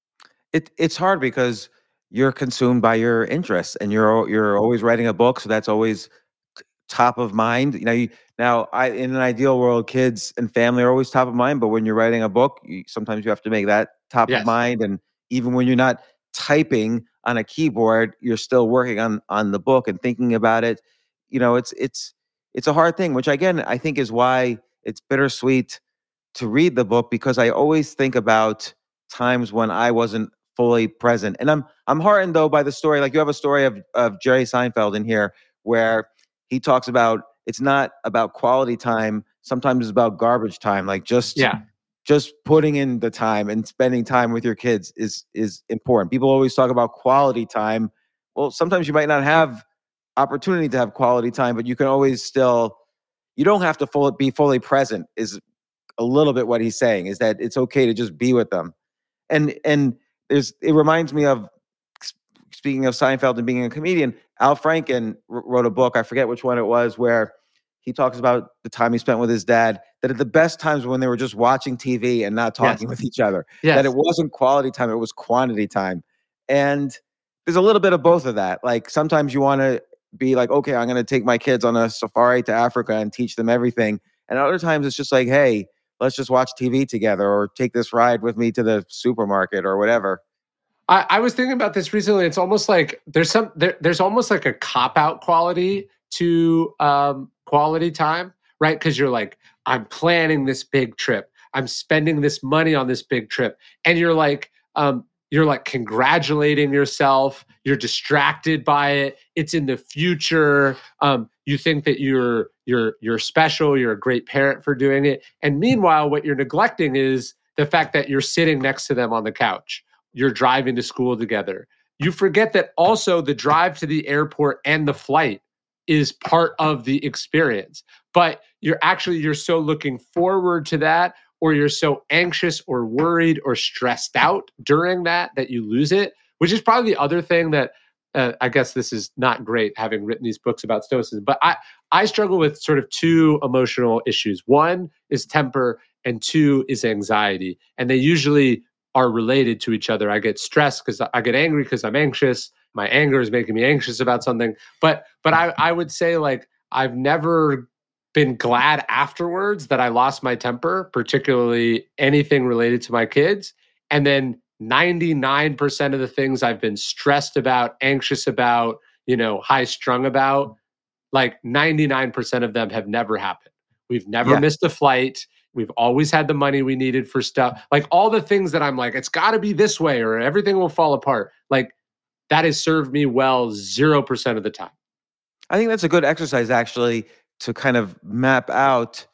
It it's hard because you're consumed by your interests, and you're al- you're always writing a book, so that's always t- top of mind. You know, you, now I in an ideal world, kids and family are always top of mind, but when you're writing a book, you, sometimes you have to make that top of Yes. mind, and even when you're not typing on a keyboard, you're still working on on the book and thinking about it. You know, it's it's it's a hard thing, which again I think is why it's bittersweet to read the book, because I always think about times when I wasn't fully present. And I'm I'm heartened though by the story. Like, you have a story of of Jerry Seinfeld in here where he talks about it's not about quality time. Sometimes it's about garbage time. Like, just Yeah. just putting in the time and spending time with your kids is is important. People always talk about quality time. Well, sometimes you might not have opportunity to have quality time, but you can always still, you don't have to full, be fully present is a little bit what he's saying, is that it's okay to just be with them. And and there's it reminds me of, speaking of Seinfeld and being a comedian, Al Franken wr- wrote a book, I forget which one it was, where he talks about the time he spent with his dad, that at the best times when they were just watching T V and not talking Yes. with each other, Yes. that it wasn't quality time, it was quantity time. And there's a little bit of both of that. Like, sometimes you want to be like, okay, I'm going to take my kids on a safari to Africa and teach them everything. And other times it's just like, hey, let's just watch T V together, or take this ride with me to the supermarket or whatever. I, I was thinking about this recently. It's almost like there's some there, there's almost like a cop-out quality to um, quality time, right? Because you're like, I'm planning this big trip. I'm spending this money on this big trip. And you're like, um, you're like congratulating yourself. You're distracted by it. It's in the future. Um, you think that you're you're you're special. You're a great parent for doing it. And meanwhile, what you're neglecting is the fact that you're sitting next to them on the couch. You're driving to school together. You forget that also the drive to the airport and the flight is part of the experience. But you're actually, you're so looking forward to that, or you're so anxious or worried or stressed out during that, that you lose it, which is probably the other thing that uh, I guess this is not great having written these books about stoicism, but I, I struggle with sort of two emotional issues. One is temper and two is anxiety. And they usually are related to each other. I get stressed because I get angry because I'm anxious. My anger is making me anxious about something. But but I, I would say like I've never been glad afterwards that I lost my temper, particularly anything related to my kids. And then ninety-nine percent of the things I've been stressed about, anxious about, you know, high strung about, like ninety-nine percent of them have never happened. We've never Yeah. missed a flight. We've always had the money we needed for stuff. Like all the things that I'm like, it's got to be this way or everything will fall apart. Like that has served me well zero percent of the time. I think that's a good exercise actually to kind of map out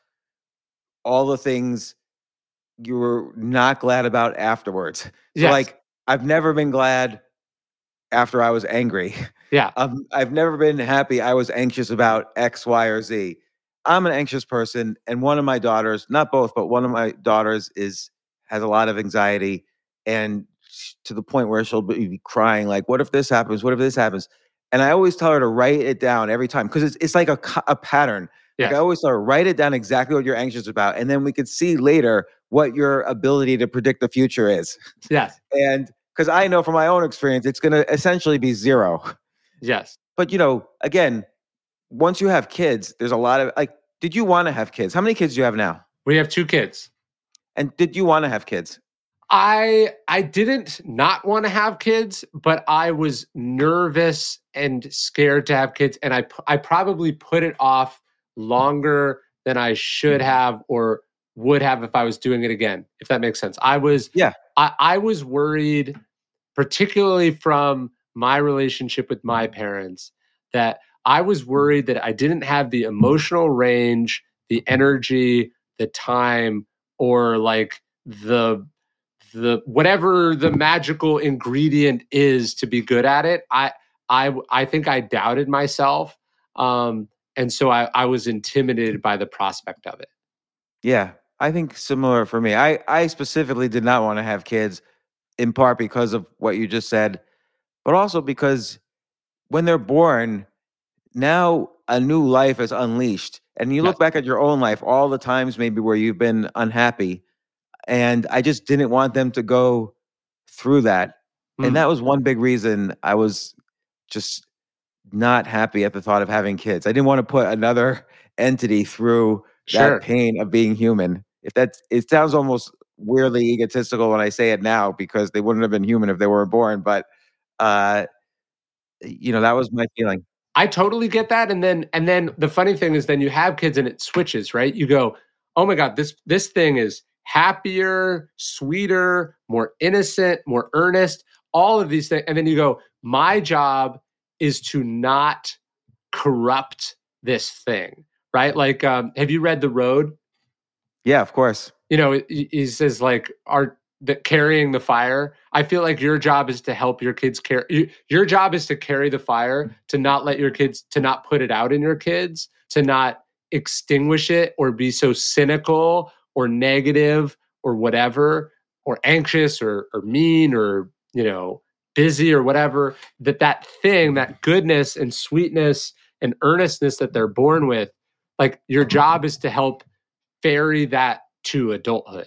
all the things you were not glad about afterwards. So Yes. like, I've never been glad after I was angry. Yeah. Um, I've never been happy I was anxious about X, Y, or Z. I'm an anxious person, and one of my daughters, not both, but one of my daughters is has a lot of anxiety, and sh- to the point where she'll be crying, like, "What if this happens? What if this happens?" And I always tell her to write it down every time because it's it's like a co- a pattern. Like Yes. I always tell her, write it down exactly what you're anxious about, and then we could see later what your ability to predict the future is. Yes. And because I know from my own experience, it's going to essentially be zero. Yes. But you know, again, once you have kids, there's a lot of like, did you want to have kids? How many kids do you have now? We have two kids. And did you want to have kids? I I didn't not want to have kids, but I was nervous and scared to have kids, and I p- I probably put it off longer than I should have or would have if I was doing it again. If that makes sense, I was Yeah. I, I was worried, particularly from my relationship with my parents, that I was worried that I didn't have the emotional range, the energy, the time, or like the the whatever the magical ingredient is to be good at it. I I I think I doubted myself, um, and so I, I was intimidated by the prospect of it. Yeah. I think similar for me. I, I specifically did not want to have kids in part because of what you just said, but also because when they're born, now a new life is unleashed. And you Yes. look back at your own life, all the times maybe where you've been unhappy. And I just didn't want them to go through that. Mm. And that was one big reason I was just not happy at the thought of having kids. I didn't want to put another entity through Sure. that pain of being human. If that's, it sounds almost weirdly egotistical when I say it now because they wouldn't have been human if they weren't born. But, uh, you know, that was my feeling. I totally get that. And then and then the funny thing is then you have kids and it switches, right? You go, oh my God, this this thing is happier, sweeter, more innocent, more earnest, all of these things. And then you go, my job is to not corrupt this thing, right? Like, um, have you read The Road? Yeah, of course. You know, he he says like, are the carrying the fire. I feel like your job is to help your kids carry. You, your job is to carry the fire, to not let your kids, to not put it out in your kids, to not extinguish it or be so cynical or negative or whatever, or anxious or or mean or you know busy or whatever. That that thing, that goodness and sweetness and earnestness that they're born with, like your job is to help ferry that to adulthood.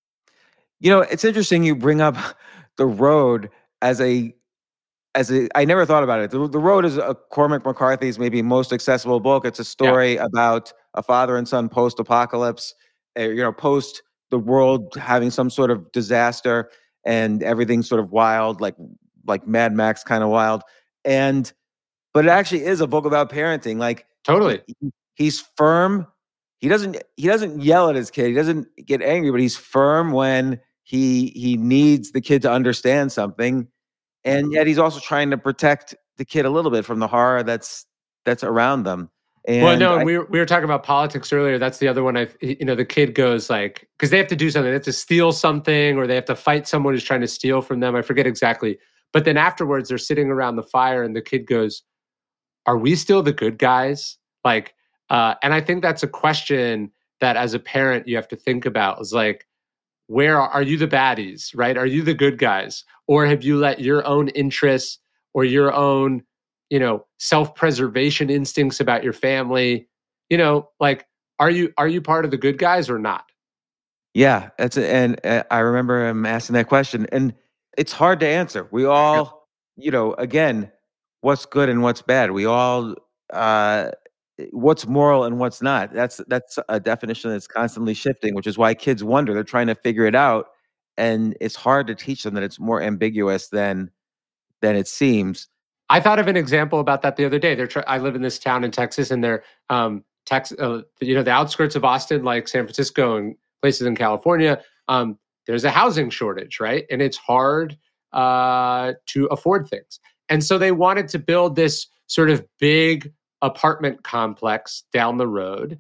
You know, it's interesting you bring up The Road as a as a I never thought about it. The, the Road is a Cormac McCarthy's maybe most accessible book. It's a story about a father and son post-apocalypse, uh, you know, post the world having some sort of disaster and everything sort of wild, like like Mad Max kind of wild. And but it actually is a book about parenting. Like Totally. he- he's firm. He doesn't he doesn't yell at his kid. He doesn't get angry, but he's firm when he he needs the kid to understand something, and yet he's also trying to protect the kid a little bit from the horror that's that's around them. And well, no, and I, we were, we were talking about politics earlier. That's the other one. I, you know, the kid goes like, because they have to do something. They have to steal something, or they have to fight someone who's trying to steal from them. I forget exactly. But then afterwards, they're sitting around the fire, and the kid goes, "Are we still the good guys?" Like, uh, and I think that's a question that, as a parent, you have to think about. Is like, where are, are you the baddies, right? Are you the good guys, or have you let your own interests or your own, you know, self-preservation instincts about your family, you know, like, are you are you part of the good guys or not? yeah, that's a, and uh, I remember him asking that question, and it's hard to answer. We all, you know, again, what's good and what's bad. We all, uh, what's moral and what's not. That's that's a definition that's constantly shifting, which is why kids wonder. They're trying to figure it out, and it's hard to teach them that it's more ambiguous than than it seems. I thought of an example about that the other day. They're try- I live in this town in Texas, and they're um, Tex- uh, you know, the outskirts of Austin, like San Francisco and places in California. Um, there's a housing shortage, right? And it's hard uh, to afford things. And so they wanted to build this sort of big apartment complex down the road,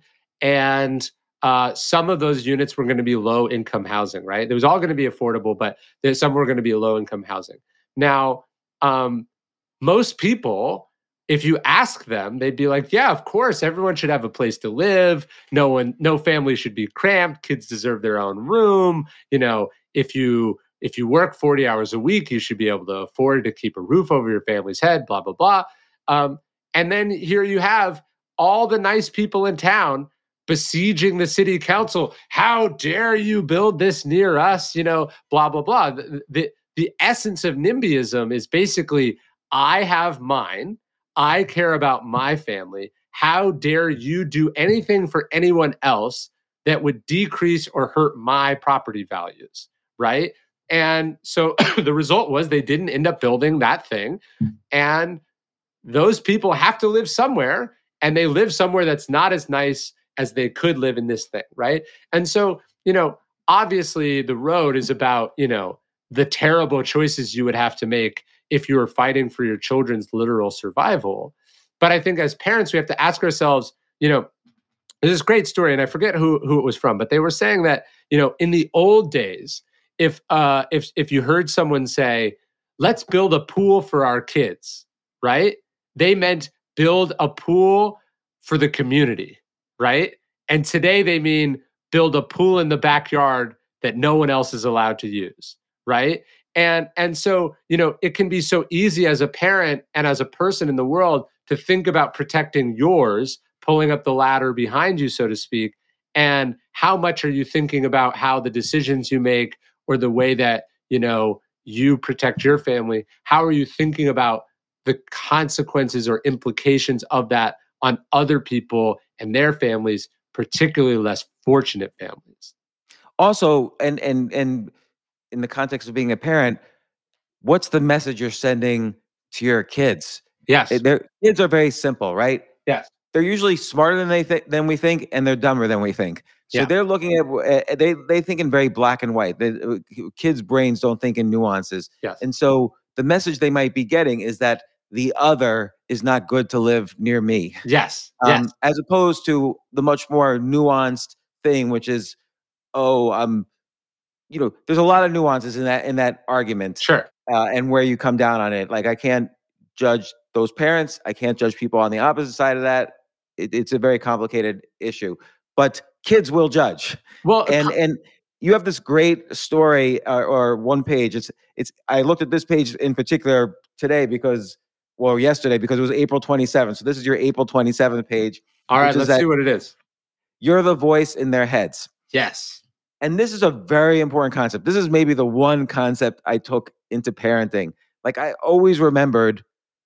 and uh, some of those units were going to be low income housing, right? It was all going to be affordable, but there's some were going to be low income housing. Now, um, most people, if you ask them, they'd be like, yeah, of course, everyone should have a place to live. No one, no family should be cramped. Kids deserve their own room. You know, if you if you work forty hours a week, you should be able to afford to keep a roof over your family's head, blah, blah, blah. Um, and then here you have all the nice people in town besieging the city council. How dare you build this near us? You know, blah, blah, blah. The, the, the essence of NIMBYism is basically, I have mine. I care about my family. How dare you do anything for anyone else that would decrease or hurt my property values, right? And so the result was they didn't end up building that thing. And those people have to live somewhere, and they live somewhere that's not as nice as they could live in this thing, right? And so, you know, obviously the road is about, you know, the terrible choices you would have to make if you were fighting for your children's literal survival. But I think as parents, we have to ask ourselves, you know, there's this great story, and I forget who, who it was from, but they were saying that, you know, in the old days, if uh, if if you heard someone say, let's build a pool for our kids, right? They meant build a pool for the community, right? And today they mean build a pool in the backyard that no one else is allowed to use, right? And and so, you know, it can be so easy as a parent and as a person in the world to think about protecting yours, pulling up the ladder behind you, so to speak. And how much are you thinking about how the decisions you make, or the way that, you know, you protect your family? How are you thinking about the consequences or implications of that on other people and their families, particularly less fortunate families? Also, and and and in the context of being a parent, what's the message you're sending to your kids? Yes. Eh, Their kids are very simple, right? Yes. They're usually smarter than they think than we think, and they're dumber than we think. So Yeah. they're looking at uh, they they think in very black and white. They, uh, kids' brains don't think in nuances, Yes. and so the message they might be getting is that the other is not good to live near me, Yes. um, Yes. as opposed to the much more nuanced thing, which is, oh, I'm, you know, there's a lot of nuances in that in that argument, Sure. uh, and where you come down on it. Like, I can't judge those parents. I can't judge people on the opposite side of that. It, it's a very complicated issue, but kids will judge. Well, And and you have this great story, uh, or one page. It's it's. I looked at this page in particular today because, well, yesterday, because it was April twenty-seventh. So this is your April twenty-seventh page. all which right, is let's that see what it is. You're the voice in their heads. Yes. And this is a very important concept. This is maybe the one concept I took into parenting. Like, I always remembered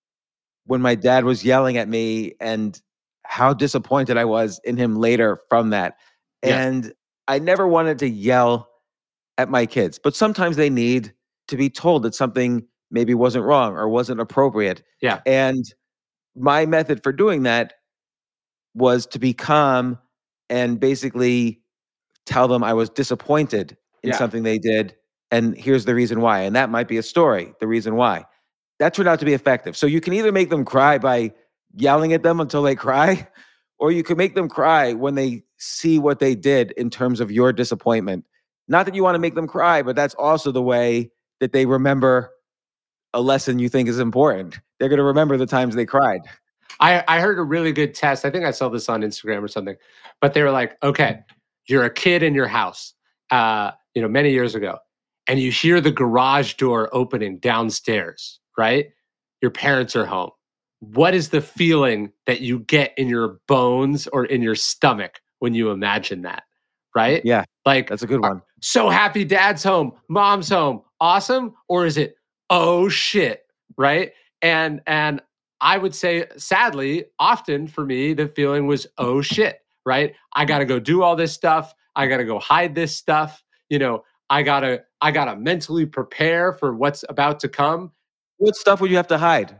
when my dad was yelling at me and how disappointed I was in him later from that. Yeah. And I never wanted to yell at my kids, but sometimes they need to be told that something maybe wasn't wrong or wasn't appropriate. Yeah. And my method for doing that was to be calm and basically tell them I was disappointed in Yeah. something they did, and here's the reason why. And that might be a story, the reason why. That turned out to be effective. So you can either make them cry by yelling at them until they cry, or you can make them cry when they see what they did in terms of your disappointment. Not that you want to make them cry, but that's also the way that they remember a lesson you think is important. They're going to remember the times they cried. I, I heard a really good test. I think I saw this on Instagram or something, but they were like, okay, you're a kid in your house, uh, you know, many years ago, and you hear the garage door opening downstairs, right? Your parents are home. What is the feeling that you get in your bones or in your stomach when you imagine that, right? Yeah, like that's a good one. So happy dad's home, mom's home, awesome? Or is it, oh shit, right? And, and, I would say, sadly, often for me, the feeling was, oh shit, right? I got to go do all this stuff. I got to go hide this stuff. You know, I got to, I got to mentally prepare for what's about to come. What stuff would you have to hide?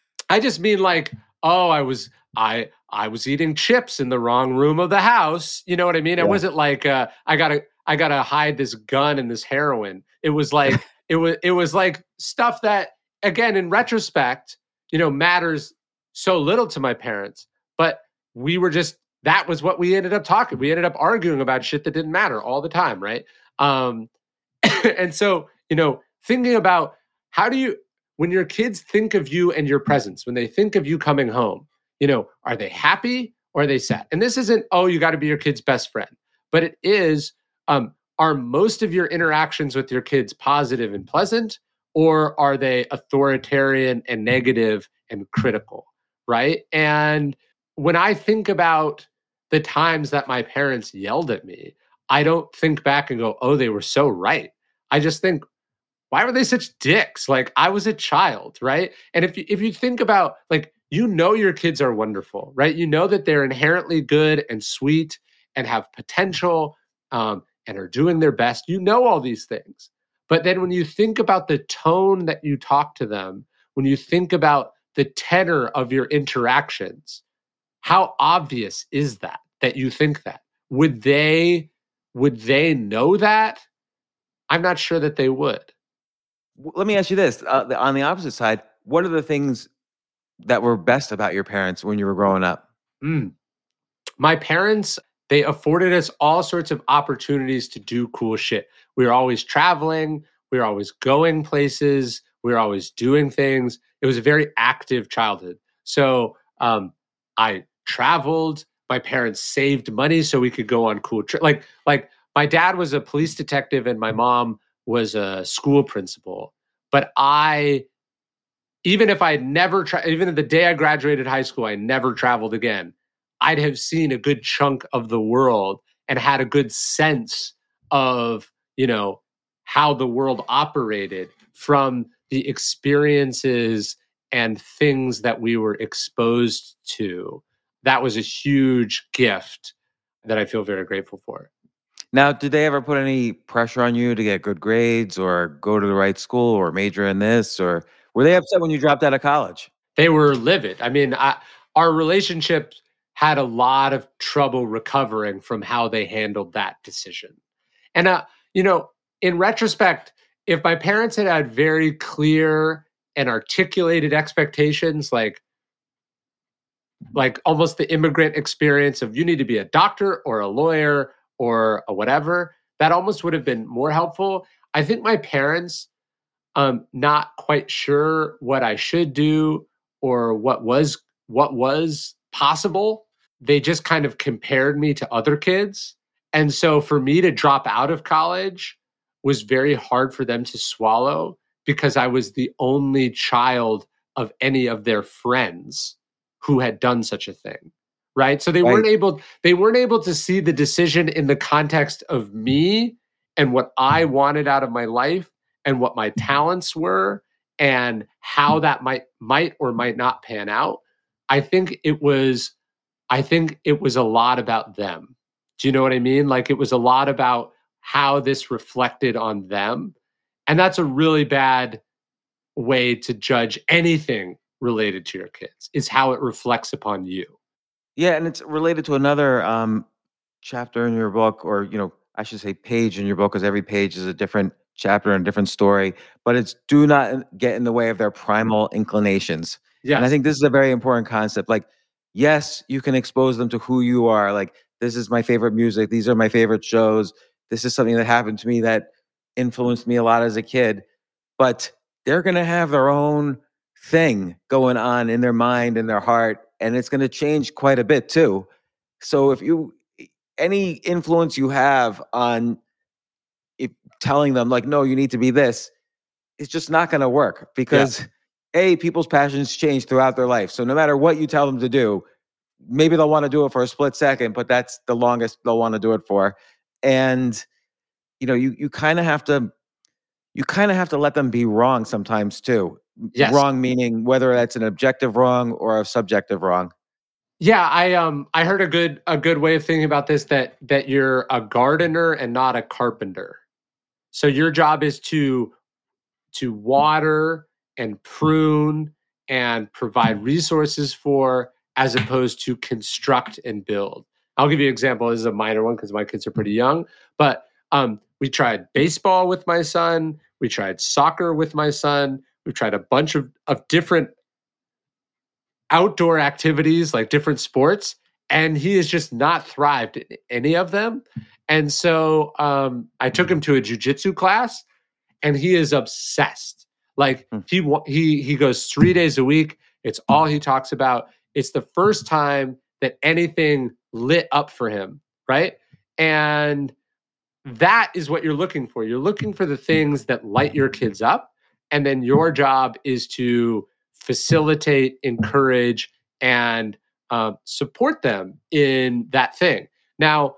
I just mean like, oh, I was, I, I was eating chips in the wrong room of the house. You know what I mean? Yeah. It wasn't like, uh, I gotta, I gotta hide this gun and this heroin. It was like, it was, it was like stuff that, again, in retrospect, you know, matters so little to my parents, but we were just, that was what we ended up talking. We ended up arguing about shit that didn't matter all the time. Right. Um, and so, you know, thinking about how do you, when your kids think of you and your presence, when they think of you coming home, you know, are they happy or are they sad? And this isn't, oh, you got to be your kid's best friend, but it is, um, are most of your interactions with your kids positive and pleasant? Or are they authoritarian and negative and critical, right? And when I think about the times that my parents yelled at me, I don't think back and go, oh, they were so right. I just think, why were they such dicks? Like, I was a child, right? And if you, if you think about, like, you know your kids are wonderful, right? You know that they're inherently good and sweet and have potential um, and are doing their best. You know all these things. But then when you think about the tone that you talk to them, when you think about the tenor of your interactions, how obvious is that, that you think that? Would they, would they know that? I'm not sure that they would. Let me ask you this. Uh, the, on the opposite side, what are the things that were best about your parents when you were growing up? Mm. My parents, they afforded us all sorts of opportunities to do cool shit. We were always traveling. We were always going places. We were always doing things. It was a very active childhood. So um, I traveled. My parents saved money so we could go on cool trips. Like, like my dad was a police detective and my mom was a school principal. But I, even if I never, tra- even the day I graduated high school, I never traveled again. I'd have seen a good chunk of the world and had a good sense of, you know, how the world operated from the experiences and things that we were exposed to. That was a huge gift that I feel very grateful for. Now, did they ever put any pressure on you to get good grades or go to the right school or major in this? Or were they upset when you dropped out of college? They were livid. I mean, I, our relationship had a lot of trouble recovering from how they handled that decision. And, uh, you know, in retrospect, if my parents had had very clear and articulated expectations, like, like almost the immigrant experience of you need to be a doctor or a lawyer or a whatever, that almost would have been more helpful. I think my parents, um, not quite sure what I should do or what was what was possible. They just kind of compared me to other kids. And so for me to drop out of college was very hard for them to swallow because I was the only child of any of their friends who had done such a thing. Right. So they right. weren't able, they weren't able to see the decision in the context of me and what I wanted out of my life and what my talents were and how that might, might or might not pan out. I think it was, I think it was a lot about them. Do you know what I mean? Like it was a lot about how this reflected on them. And that's a really bad way to judge anything related to your kids, is how it reflects upon you. Yeah, and it's related to another um, chapter in your book, or, you know, I should say page in your book, because every page is a different chapter and a different story, but it's do not get in the way of their primal inclinations. And I Yes. think this is a very important concept. Like, yes, you can expose them to who you are. Like, this is my favorite music. These are my favorite shows. This is something that happened to me that influenced me a lot as a kid. But they're going to have their own thing going on in their mind and their heart, and it's going to change quite a bit too. So if you any influence you have on if telling them like, no, you need to be this, it's just not going to work Yeah. because a people's passions change throughout their life. So no matter what you tell them to do, maybe they'll want to do it for a split second, but that's the longest they'll want to do it for. And you know, you you kind of have to you kind of have to let them be wrong sometimes too. Yes. Wrong meaning whether that's an objective wrong or a subjective wrong. Yeah, I um I heard a good a good way of thinking about this that that you're a gardener and not a carpenter. So your job is to to water and prune and provide resources for, as opposed to construct and build. I'll give you an example. This is a minor one because my kids are pretty young, but um, we tried baseball with my son. We tried soccer with my son. We tried a bunch of, of different outdoor activities, like different sports, and he has just not thrived in any of them. And so um, I took him to a jujitsu class, and he is obsessed. Like Hmm. he wa- he he goes three days a week. It's all he talks about. It's the first time that anything lit up for him, right? And that is what you're looking for. You're looking for the things that light your kids up, and then your job is to facilitate, encourage, and um, support them in that thing. Now,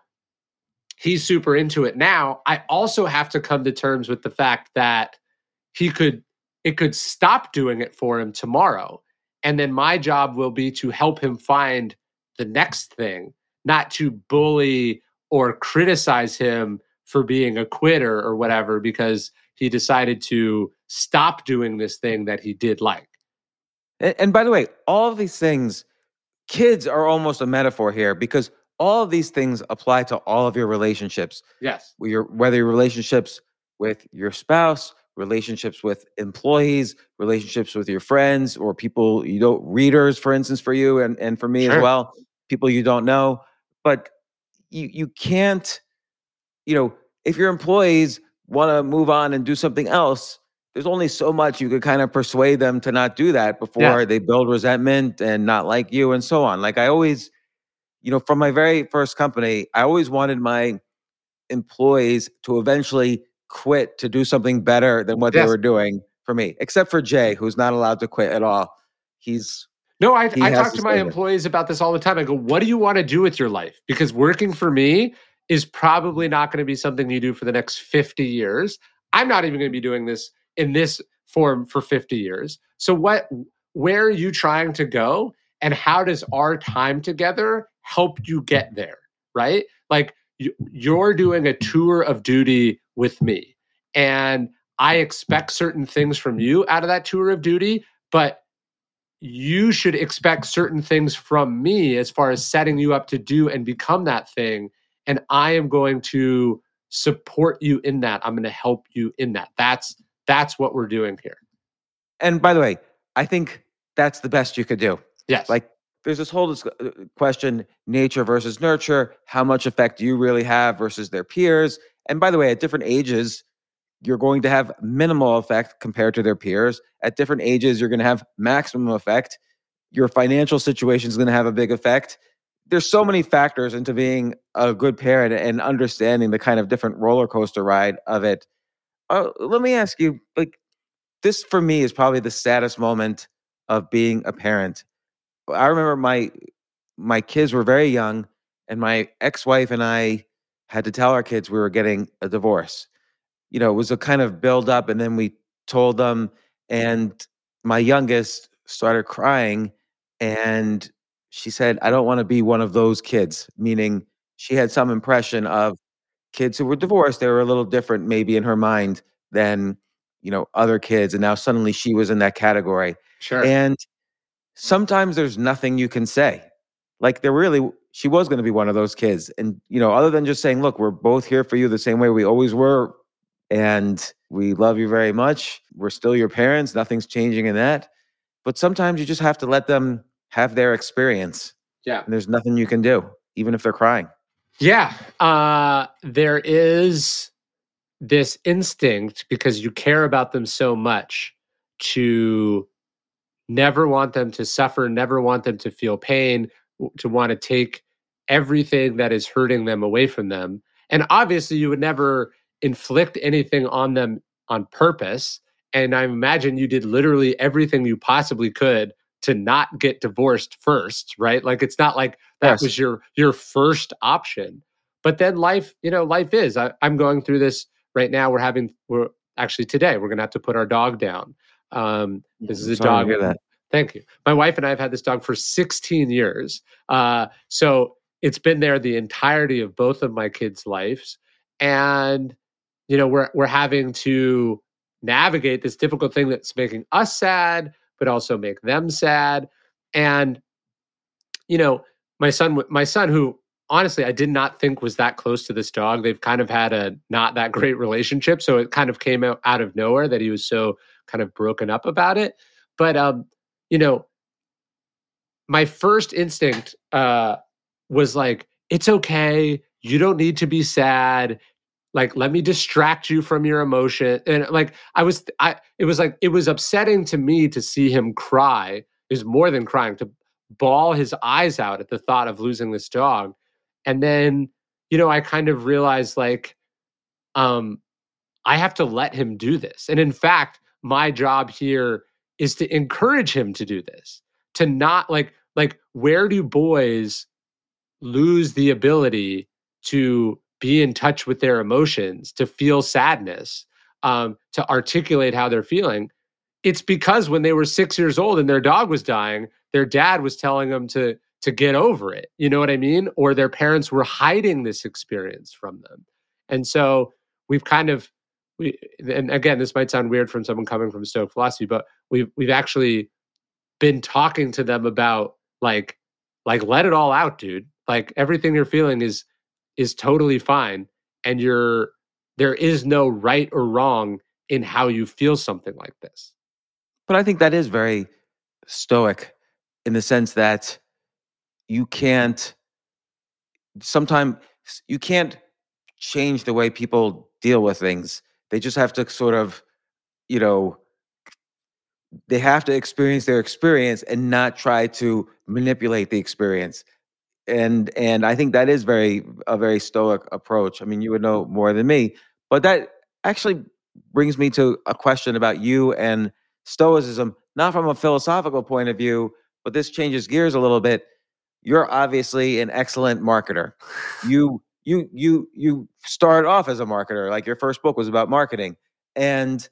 he's super into it now. I also have to come to terms with the fact that he could, it could stop doing it for him tomorrow. And then my job will be to help him find the next thing, not to bully or criticize him for being a quitter or whatever, because he decided to stop doing this thing that he did like. And, and by the way, all of these things, kids are almost a metaphor here because all of these things apply to all of your relationships. Yes. Your, whether your relationships with your spouse, relationships with employees, relationships with your friends or people you don't, readers, for instance, for you and, and for me Sure. as well, people you don't know. But you you can't, you know, if your employees want to move on and do something else, there's only so much you could kind of persuade them to not do that before Yeah. they build resentment and not like you and so on. Like I always, you know, from my very first company, I always wanted my employees to eventually quit to do something better than what they Yes. were doing for me, except for Jay, who's not allowed to quit at all. He's No, I, He I has talk to to my stay there. employees about this all the time. I go, what do you want to do with your life? Because working for me is probably not going to be something you do for the next fifty years. I'm not even going to be doing this in this form for fifty years. So what, where are you trying to go? And how does our time together help you get there? Right? Like you, you're doing a tour of duty with me, and I expect certain things from you out of that tour of duty, but you should expect certain things from me as far as setting you up to do and become that thing. And I am going to support you in that. I'm going to help you in that. That's that's what we're doing here. and by the way, I think that's the best you could do. Yes. Like there's this whole dis- uh, question, nature versus nurture, how much effect do you really have versus their peers? And by the way, at different ages, you're going to have minimal effect compared to their peers. At different ages, you're going to have maximum effect. Your financial situation is going to have a big effect. There's so many factors into being a good parent and understanding the kind of different roller coaster ride of it. Uh, let me ask you, like, this for me is probably the saddest moment of being a parent. I remember my my kids were very young, and my ex-wife and I had to tell our kids we were getting a divorce. You know, it was a kind of build up, and then we told them, and my youngest started crying, and she said, "I don't want to be one of those kids," meaning she had some impression of kids who were divorced. They were a little different, maybe in her mind, than you know other kids, and now suddenly she was in that category. Sure. And sometimes there's nothing you can say. Like there really, she was going to be one of those kids, and you know, other than just saying, "Look, we're both here for you the same way we always were." And we love you very much. We're still your parents. Nothing's changing in that. But sometimes you just have to let them have their experience. Yeah. And there's nothing you can do, even if they're crying. Yeah. Uh, there is this instinct, because you care about them so much, to never want them to suffer, never want them to feel pain, to want to take everything that is hurting them away from them. And obviously you would never inflict anything on them on purpose. And I imagine you did literally everything you possibly could to not get divorced first, right? Like, it's not like that Yes. was your your first option. But then life, you know, life is. I, I'm going through this right now. We're having, we're actually today, we're going to have to put our dog down. Um, this is a Sorry to dog. hear that. Thank you. My wife and I have had this dog for sixteen years. Uh, so it's been there the entirety of both of my kids' lives. And, you know, we're we're having to navigate this difficult thing that's making us sad, but also make them sad. And, you know, my son, my son, who honestly I did not think was that close to this dog, they've kind of had a not that great relationship. So it kind of came out, out of nowhere that he was so kind of broken up about it. But, um, you know, my first instinct uh, was like, it's okay. You don't need to be sad. Like, let me distract you from your emotion. And like, I was, I, it was like, it was upsetting to me to see him cry. It was more than crying, to bawl his eyes out at the thought of losing this dog. And then, you know, I kind of realized like, um, I have to let him do this. And in fact, my job here is to encourage him to do this, to not like, like, where do boys lose the ability to be in touch with their emotions, to feel sadness, um, to articulate how they're feeling? It's because when they were six years old and their dog was dying, their dad was telling them to, to get over it. You know what I mean? Or their parents were hiding this experience from them. And so we've kind of, we, and again, this might sound weird from someone coming from Stoic philosophy, but we've, we've actually been talking to them about like, like, let it all out, dude. Like, everything you're feeling is, is totally fine. And you're, there is no right or wrong in how you feel something like this. But I think that is very stoic in the sense that you can't, sometimes you can't change the way people deal with things. They just have to sort of, you know, they have to experience their experience and not try to manipulate the experience. And and I think that is very a very stoic approach. I mean, you would know more than me, but that actually brings me to a question about you and stoicism, not from a philosophical point of view, but this changes gears a little bit. You're obviously an excellent marketer. You you you you started off as a marketer. Like, your first book was about marketing, and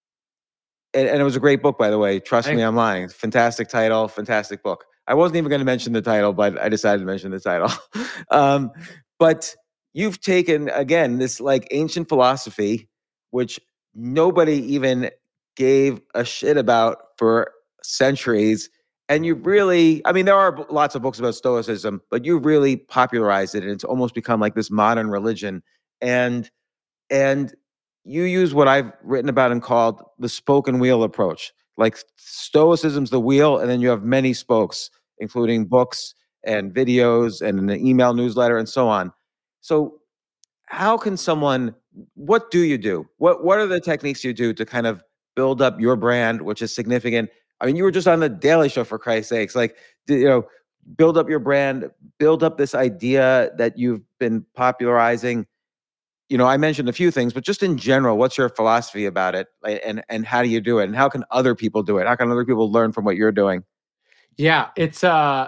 and, and it was a great book, by the way. Trust Thank me, I'm lying. Fantastic title, fantastic book. I wasn't even going to mention the title, but I decided to mention the title. um, but you've taken, again, this like ancient philosophy, which nobody even gave a shit about for centuries. And you really, I mean, there are b- lots of books about Stoicism, but you really popularized it, and it's almost become like this modern religion. And and you use what I've written about and called the spoke and wheel approach. Like, Stoicism's the wheel, and then you have many spokes, including books and videos and an email newsletter and so on. So how can someone, what do you do? What what are the techniques you do to kind of build up your brand, which is significant? I mean, you were just on the Daily Show, for Christ's sakes. Like, d- you know, build up your brand, build up this idea that you've been popularizing. You know, I mentioned a few things, but just in general, what's your philosophy about it? Like, and and how do you do it? And how can other people do it? How can other people learn from what you're doing? Yeah, it's uh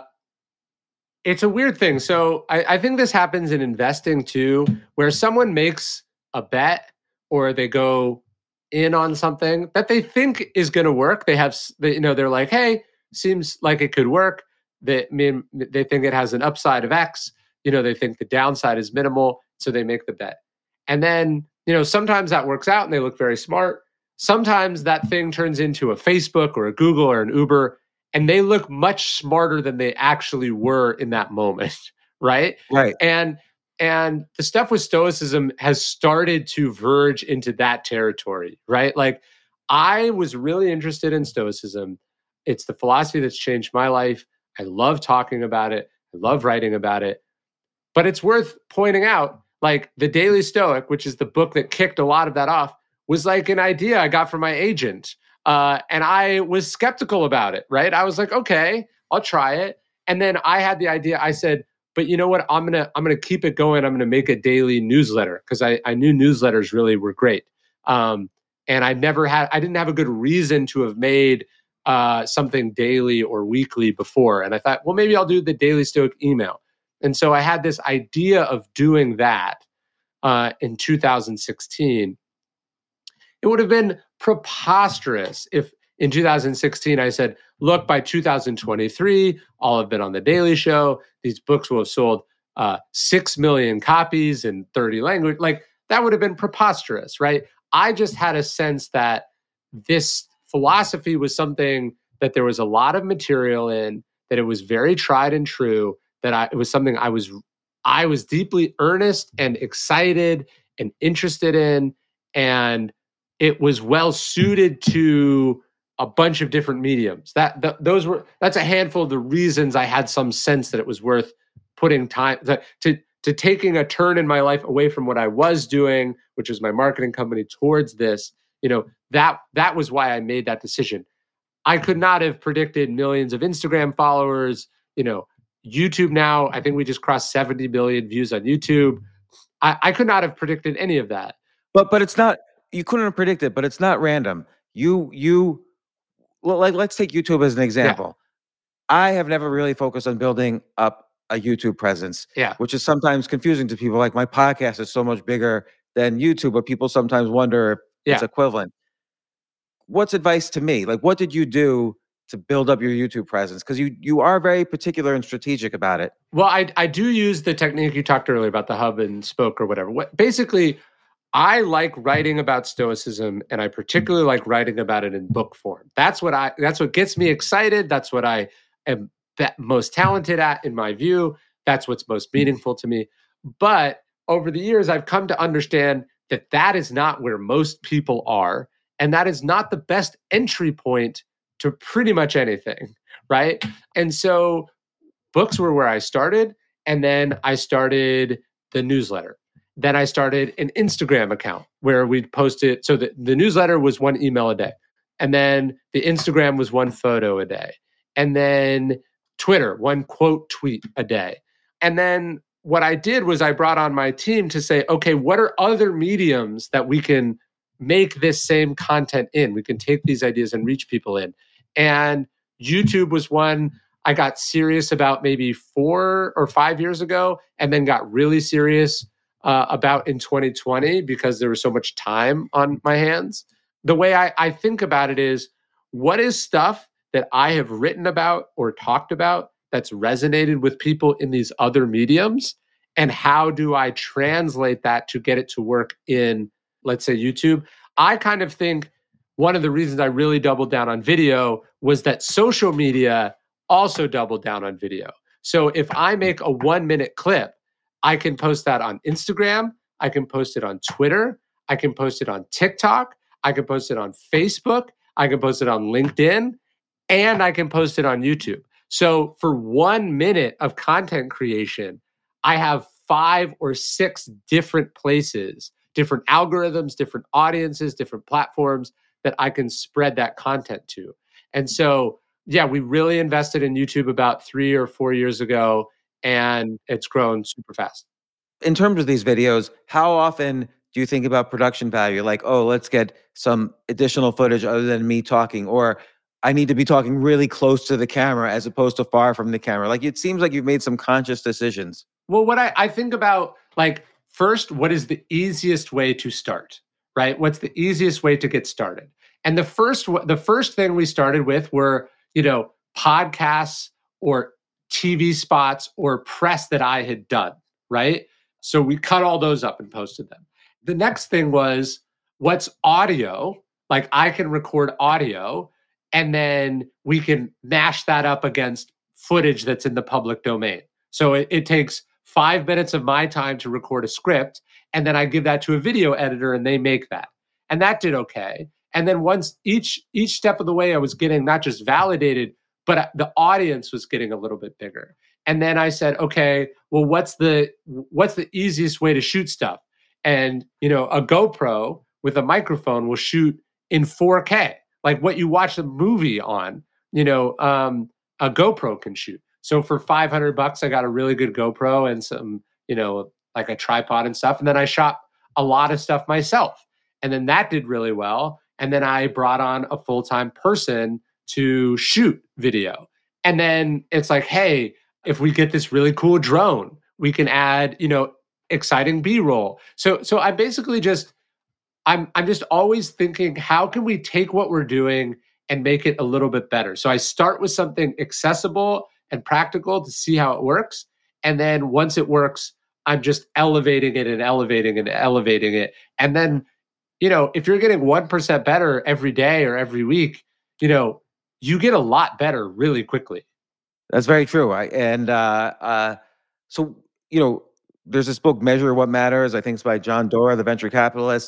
it's a weird thing. So I, I think this happens in investing too, where someone makes a bet or they go in on something that they think is going to work. They have, s- they, you know, they're like, hey, seems like it could work. They mean they think it has an upside of X. You know, they think the downside is minimal, so they make the bet. And then, you know, sometimes that works out and they look very smart. Sometimes that thing turns into a Facebook or a Google or an Uber, and they look much smarter than they actually were in that moment, right? Right. And And the stuff with Stoicism has started to verge into that territory, right? Like I was really interested in Stoicism. It's the philosophy that's changed my life. I love talking about it. I love writing about it. But it's worth pointing out, like the Daily Stoic, which is the book that kicked a lot of that off, was like an idea I got from my agent. Uh, and I was skeptical about it, right? I was like, okay, I'll try it. And then I had the idea, I said, but you know what? I'm gonna I'm gonna keep it going. I'm gonna make a daily newsletter because I, I knew newsletters really were great. Um, and I never had I didn't have a good reason to have made uh, something daily or weekly before. And I thought, well, maybe I'll do the Daily Stoic email. And so I had this idea of doing that uh, in two thousand sixteen. It would have been preposterous if in two thousand sixteen I said, look, by two thousand twenty-three, I'll have been on The Daily Show. These books will have sold uh, six million copies in thirty languages. Like that would have been preposterous, right? I just had a sense that this philosophy was something that there was a lot of material in, that it was very tried and true, that I, it was something I was I was deeply earnest and excited and interested in, and it was well suited to a bunch of different mediums. That, that those were that's a handful of the reasons I had some sense that it was worth putting time to, to to taking a turn in my life away from what I was doing, which was my marketing company, towards this. You know, that that was why I made that decision. I could not have predicted millions of Instagram followers. You know, YouTube now, I think we just crossed seventy million views on YouTube. I, I could not have predicted any of that. But but it's not, you couldn't have predicted, but it's not random. You you well, like let's take YouTube as an example. Yeah. I have never really focused on building up a YouTube presence, yeah. which is sometimes confusing to people. Like my podcast is so much bigger than YouTube, but people sometimes wonder if yeah. it's equivalent. What's advice to me? Like, what did you do to build up your YouTube presence? Because you you are very particular and strategic about it. Well, I I do use the technique you talked earlier about, the hub and spoke or whatever. What basically, I like writing about Stoicism, and I particularly like writing about it in book form. That's what I that's what gets me excited. That's what I am that most talented at, in my view. That's what's most meaningful to me. But over the years, I've come to understand that that is not where most people are, and that is not the best entry point to pretty much anything, right? And so books were where I started, and then I started the newsletter. Then I started an Instagram account where we'd post it. So the, the newsletter was one email a day. And then the Instagram was one photo a day. And then Twitter, one quote tweet a day. And then what I did was I brought on my team to say, okay, what are other mediums that we can make this same content in? We can take these ideas and reach people in. And YouTube was one I got serious about maybe four or five years ago, and then got really serious uh, about in twenty twenty because there was so much time on my hands. The way I, I think about it is, what is stuff that I have written about or talked about that's resonated with people in these other mediums? And how do I translate that to get it to work in, let's say, YouTube? I kind of think one of the reasons I really doubled down on video was that social media also doubled down on video. So if I make a one minute clip, I can post that on Instagram. I can post it on Twitter. I can post it on TikTok. I can post it on Facebook. I can post it on LinkedIn, and I can post it on YouTube. So for one minute of content creation, I have five or six different places, different algorithms, different audiences, different platforms that I can spread that content to. And so, yeah, we really invested in YouTube about three or four years ago, and it's grown super fast. In terms of these videos, how often do you think about production value? Like, oh, let's get some additional footage other than me talking, or I need to be talking really close to the camera as opposed to far from the camera. Like, it seems like you've made some conscious decisions. Well, what I, I think about, like, first, what is the easiest way to start, right? What's the easiest way to get started? And the first, the first thing we started with were, you know, podcasts or T V spots or press that I had done, right? So we cut all those up and posted them. The next thing was, what's audio? Like, I can record audio, and then we can mash that up against footage that's in the public domain. So it, it takes five minutes of my time to record a script, and then I give that to a video editor and they make that. And that did okay. And then once each each step of the way, I was getting not just validated, but the audience was getting a little bit bigger. And then I said, okay, well, what's the what's the easiest way to shoot stuff? And you know, a GoPro with a microphone will shoot in four K, like what you watch a movie on. You know, um, a GoPro can shoot. So for five hundred bucks, I got a really good GoPro and some, you know, like a tripod and stuff. And then I shot a lot of stuff myself. And then that did really well. And then I brought on a full-time person to shoot video. And then it's like, hey, if we get this really cool drone, we can add, you know, exciting B-roll. So so I basically just, I'm I'm just always thinking, how can we take what we're doing and make it a little bit better? So I start with something accessible and practical to see how it works. And then once it works, I'm just elevating it and elevating and elevating it. And then, you know, if you're getting one percent better every day or every week, you know, you get a lot better really quickly. That's very true. I, and uh, uh, so, you know, there's this book, Measure What Matters. I think it's by John Doerr, the venture capitalist.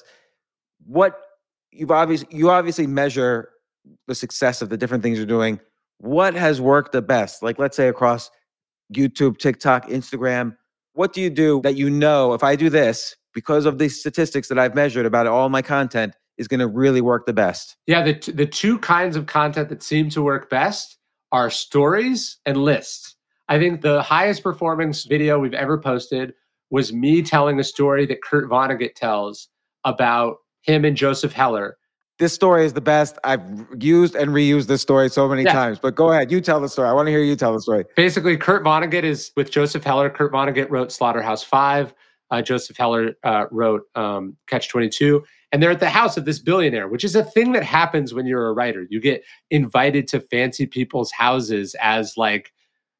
What you've obviously, you obviously measure the success of the different things you're doing. What has worked the best? Like, let's say across YouTube, TikTok, Instagram, what do you do that you know, if I do this, because of the statistics that I've measured about all my content, is going to really work the best? Yeah, the, t- the two kinds of content that seem to work best are stories and lists. I think the highest performing video we've ever posted was me telling a story that Kurt Vonnegut tells about him and Joseph Heller. This story is the best. I've used and reused this story so many yeah. times, but go ahead. You tell the story. I want to hear you tell the story. Basically, Kurt Vonnegut is with Joseph Heller. Kurt Vonnegut wrote Slaughterhouse Five. Uh, Joseph Heller uh, wrote um, Catch twenty-two. And they're at the house of this billionaire, which is a thing that happens when you're a writer. You get invited to fancy people's houses as like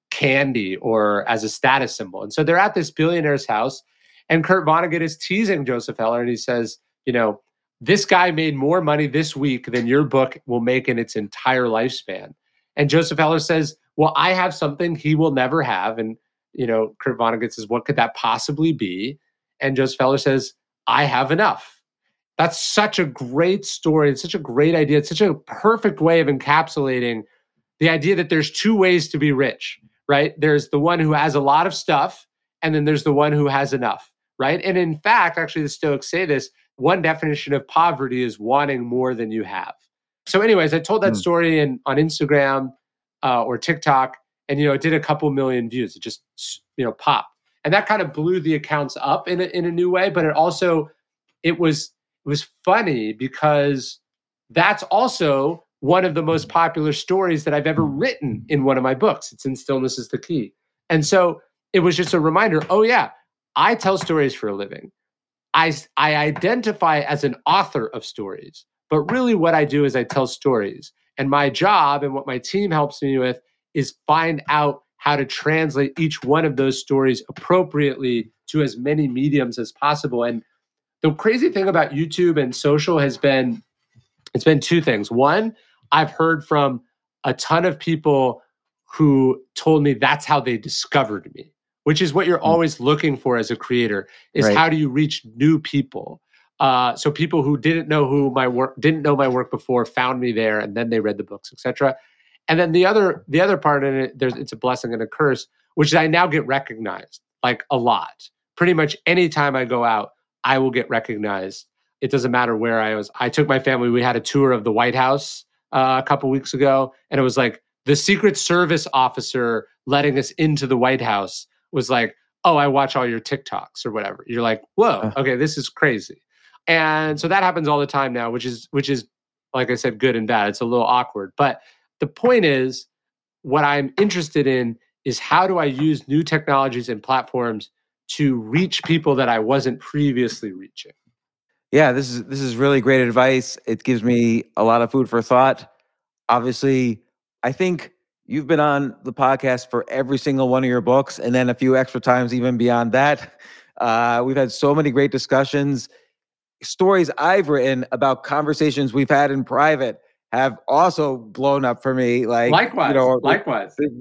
candy or as a status symbol. And so they're at this billionaire's house, and Kurt Vonnegut is teasing Joseph Heller, and he says, you know, this guy made more money this week than your book will make in its entire lifespan. And Joseph Heller says, well, I have something he will never have. And, you know, Kurt Vonnegut says, what could that possibly be? And Joseph Heller says, I have enough. That's such a great story. It's such a great idea. It's such a perfect way of encapsulating the idea that there's two ways to be rich, right? There's the one who has a lot of stuff, and then there's the one who has enough, right? And in fact, actually, the Stoics say this, one definition of poverty is wanting more than you have. So anyways, I told that mm. story in, on Instagram uh, or TikTok, and, you know, it did a couple million views. It just, you know, popped. And that kind of blew the accounts up in a, in a new way, but it also, it was, it was funny because that's also one of the most popular stories that I've ever written in one of my books. It's in Stillness is the Key. And so it was just a reminder, oh yeah, I tell stories for a living. I, I identify as an author of stories, but really what I do is I tell stories. And my job and what my team helps me with is find out how to translate each one of those stories appropriately to as many mediums as possible. And the crazy thing about YouTube and social has been, it's been two things. One, I've heard from a ton of people who told me that's how they discovered me, which is what you're always looking for as a creator, is right. How do you reach new people? Uh, so people who didn't know who my work, didn't know my work before, found me there, and then they read the books, et cetera. And then the other, the other part in it, there's, it's a blessing and a curse, which is I now get recognized like a lot. Pretty much anytime I go out, I will get recognized. It doesn't matter where I was. I took my family, we had a tour of the White House uh, a couple weeks ago, and it was like the Secret Service officer letting us into the White House was like, oh, I watch all your TikToks or whatever. You're like, whoa, okay, this is crazy. And so that happens all the time now, which is, which is, like I said, good and bad. It's a little awkward. But the point is, what I'm interested in is how do I use new technologies and platforms to reach people that I wasn't previously reaching? Yeah, this is this is really great advice. It gives me a lot of food for thought. Obviously, I think you've been on the podcast for every single one of your books, and then a few extra times even beyond that. Uh, we've had so many great discussions. Stories I've written about conversations we've had in private have also blown up for me. Like, likewise, you know, likewise. The, the,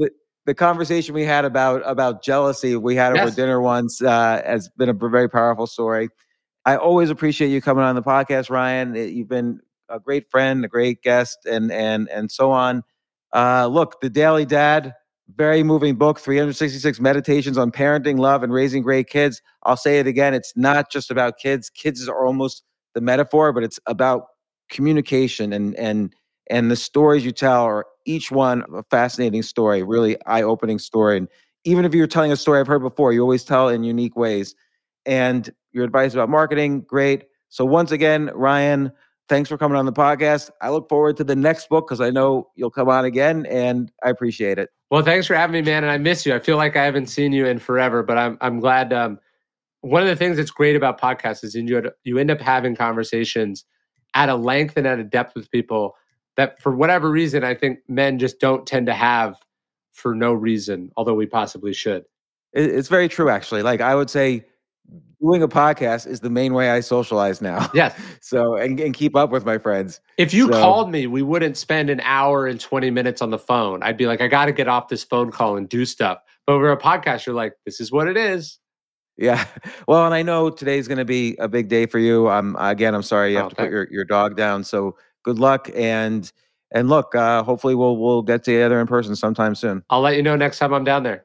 the conversation we had about about jealousy we had Yes. over dinner once uh, has been a very powerful story. I always appreciate you coming on the podcast, Ryan. You've been a great friend, a great guest, and and and so on. Uh, look, The Daily Dad, very moving book, three hundred sixty-six meditations on parenting, love, and raising great kids. I'll say it again. It's not just about kids. Kids are almost the metaphor, but it's about communication and and and the stories you tell are each one a fascinating story, really eye-opening story. And even if you're telling a story I've heard before, you always tell in unique ways. And your advice about marketing, great. So once again, Ryan, thanks for coming on the podcast. I look forward to the next book because I know you'll come on again, and I appreciate it. Well, thanks for having me, man. And I miss you. I feel like I haven't seen you in forever, but I'm I'm glad. Um, one of the things that's great about podcasts is you you end up having conversations at a length and at a depth with people that, for whatever reason, I think men just don't tend to have for no reason, although we possibly should. It, it's very true, actually. Like I would say, doing a podcast is the main way I socialize now. Yes. So, and, and keep up with my friends. If you So- called me, we wouldn't spend an hour and twenty minutes on the phone. I'd be like, I got to get off this phone call and do stuff. But over a podcast, you're like, this is what it is. Yeah. Well, and I know today's going to be a big day for you. Um, again, I'm sorry you have Oh, to put thank- your, your dog down. So good luck. And, and look, uh, hopefully we'll, we'll get together in person sometime soon. I'll let you know next time I'm down there.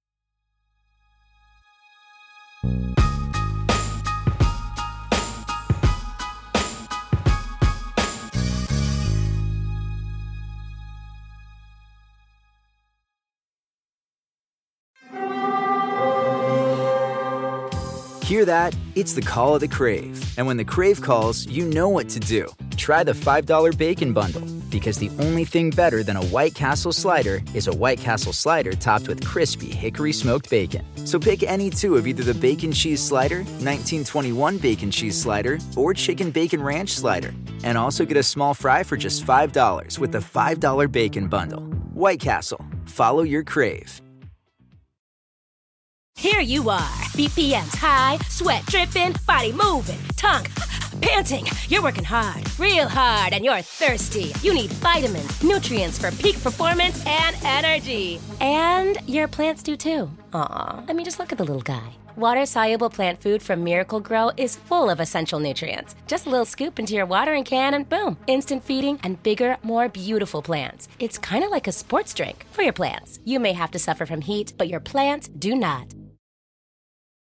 Hear that? It's the call of the Crave. And when the Crave calls, you know what to do. Try the five dollar Bacon Bundle, because the only thing better than a White Castle slider is a White Castle slider topped with crispy hickory smoked bacon. So pick any two of either the Bacon Cheese Slider, nineteen twenty-one Bacon Cheese Slider, or Chicken Bacon Ranch Slider. And also get a small fry for just five dollars with the five dollar Bacon Bundle. White Castle. Follow your Crave. Here you are, B P Ms high, sweat dripping, body moving, tongue panting. You're working hard, real hard, and you're thirsty. You need vitamins, nutrients for peak performance and energy. And your plants do too. Aw, I mean, just look at the little guy. Water-soluble plant food from Miracle Grow is full of essential nutrients. Just a little scoop into your watering can and boom, instant feeding and bigger, more beautiful plants. It's kind of like a sports drink for your plants. You may have to suffer from heat, but your plants do not.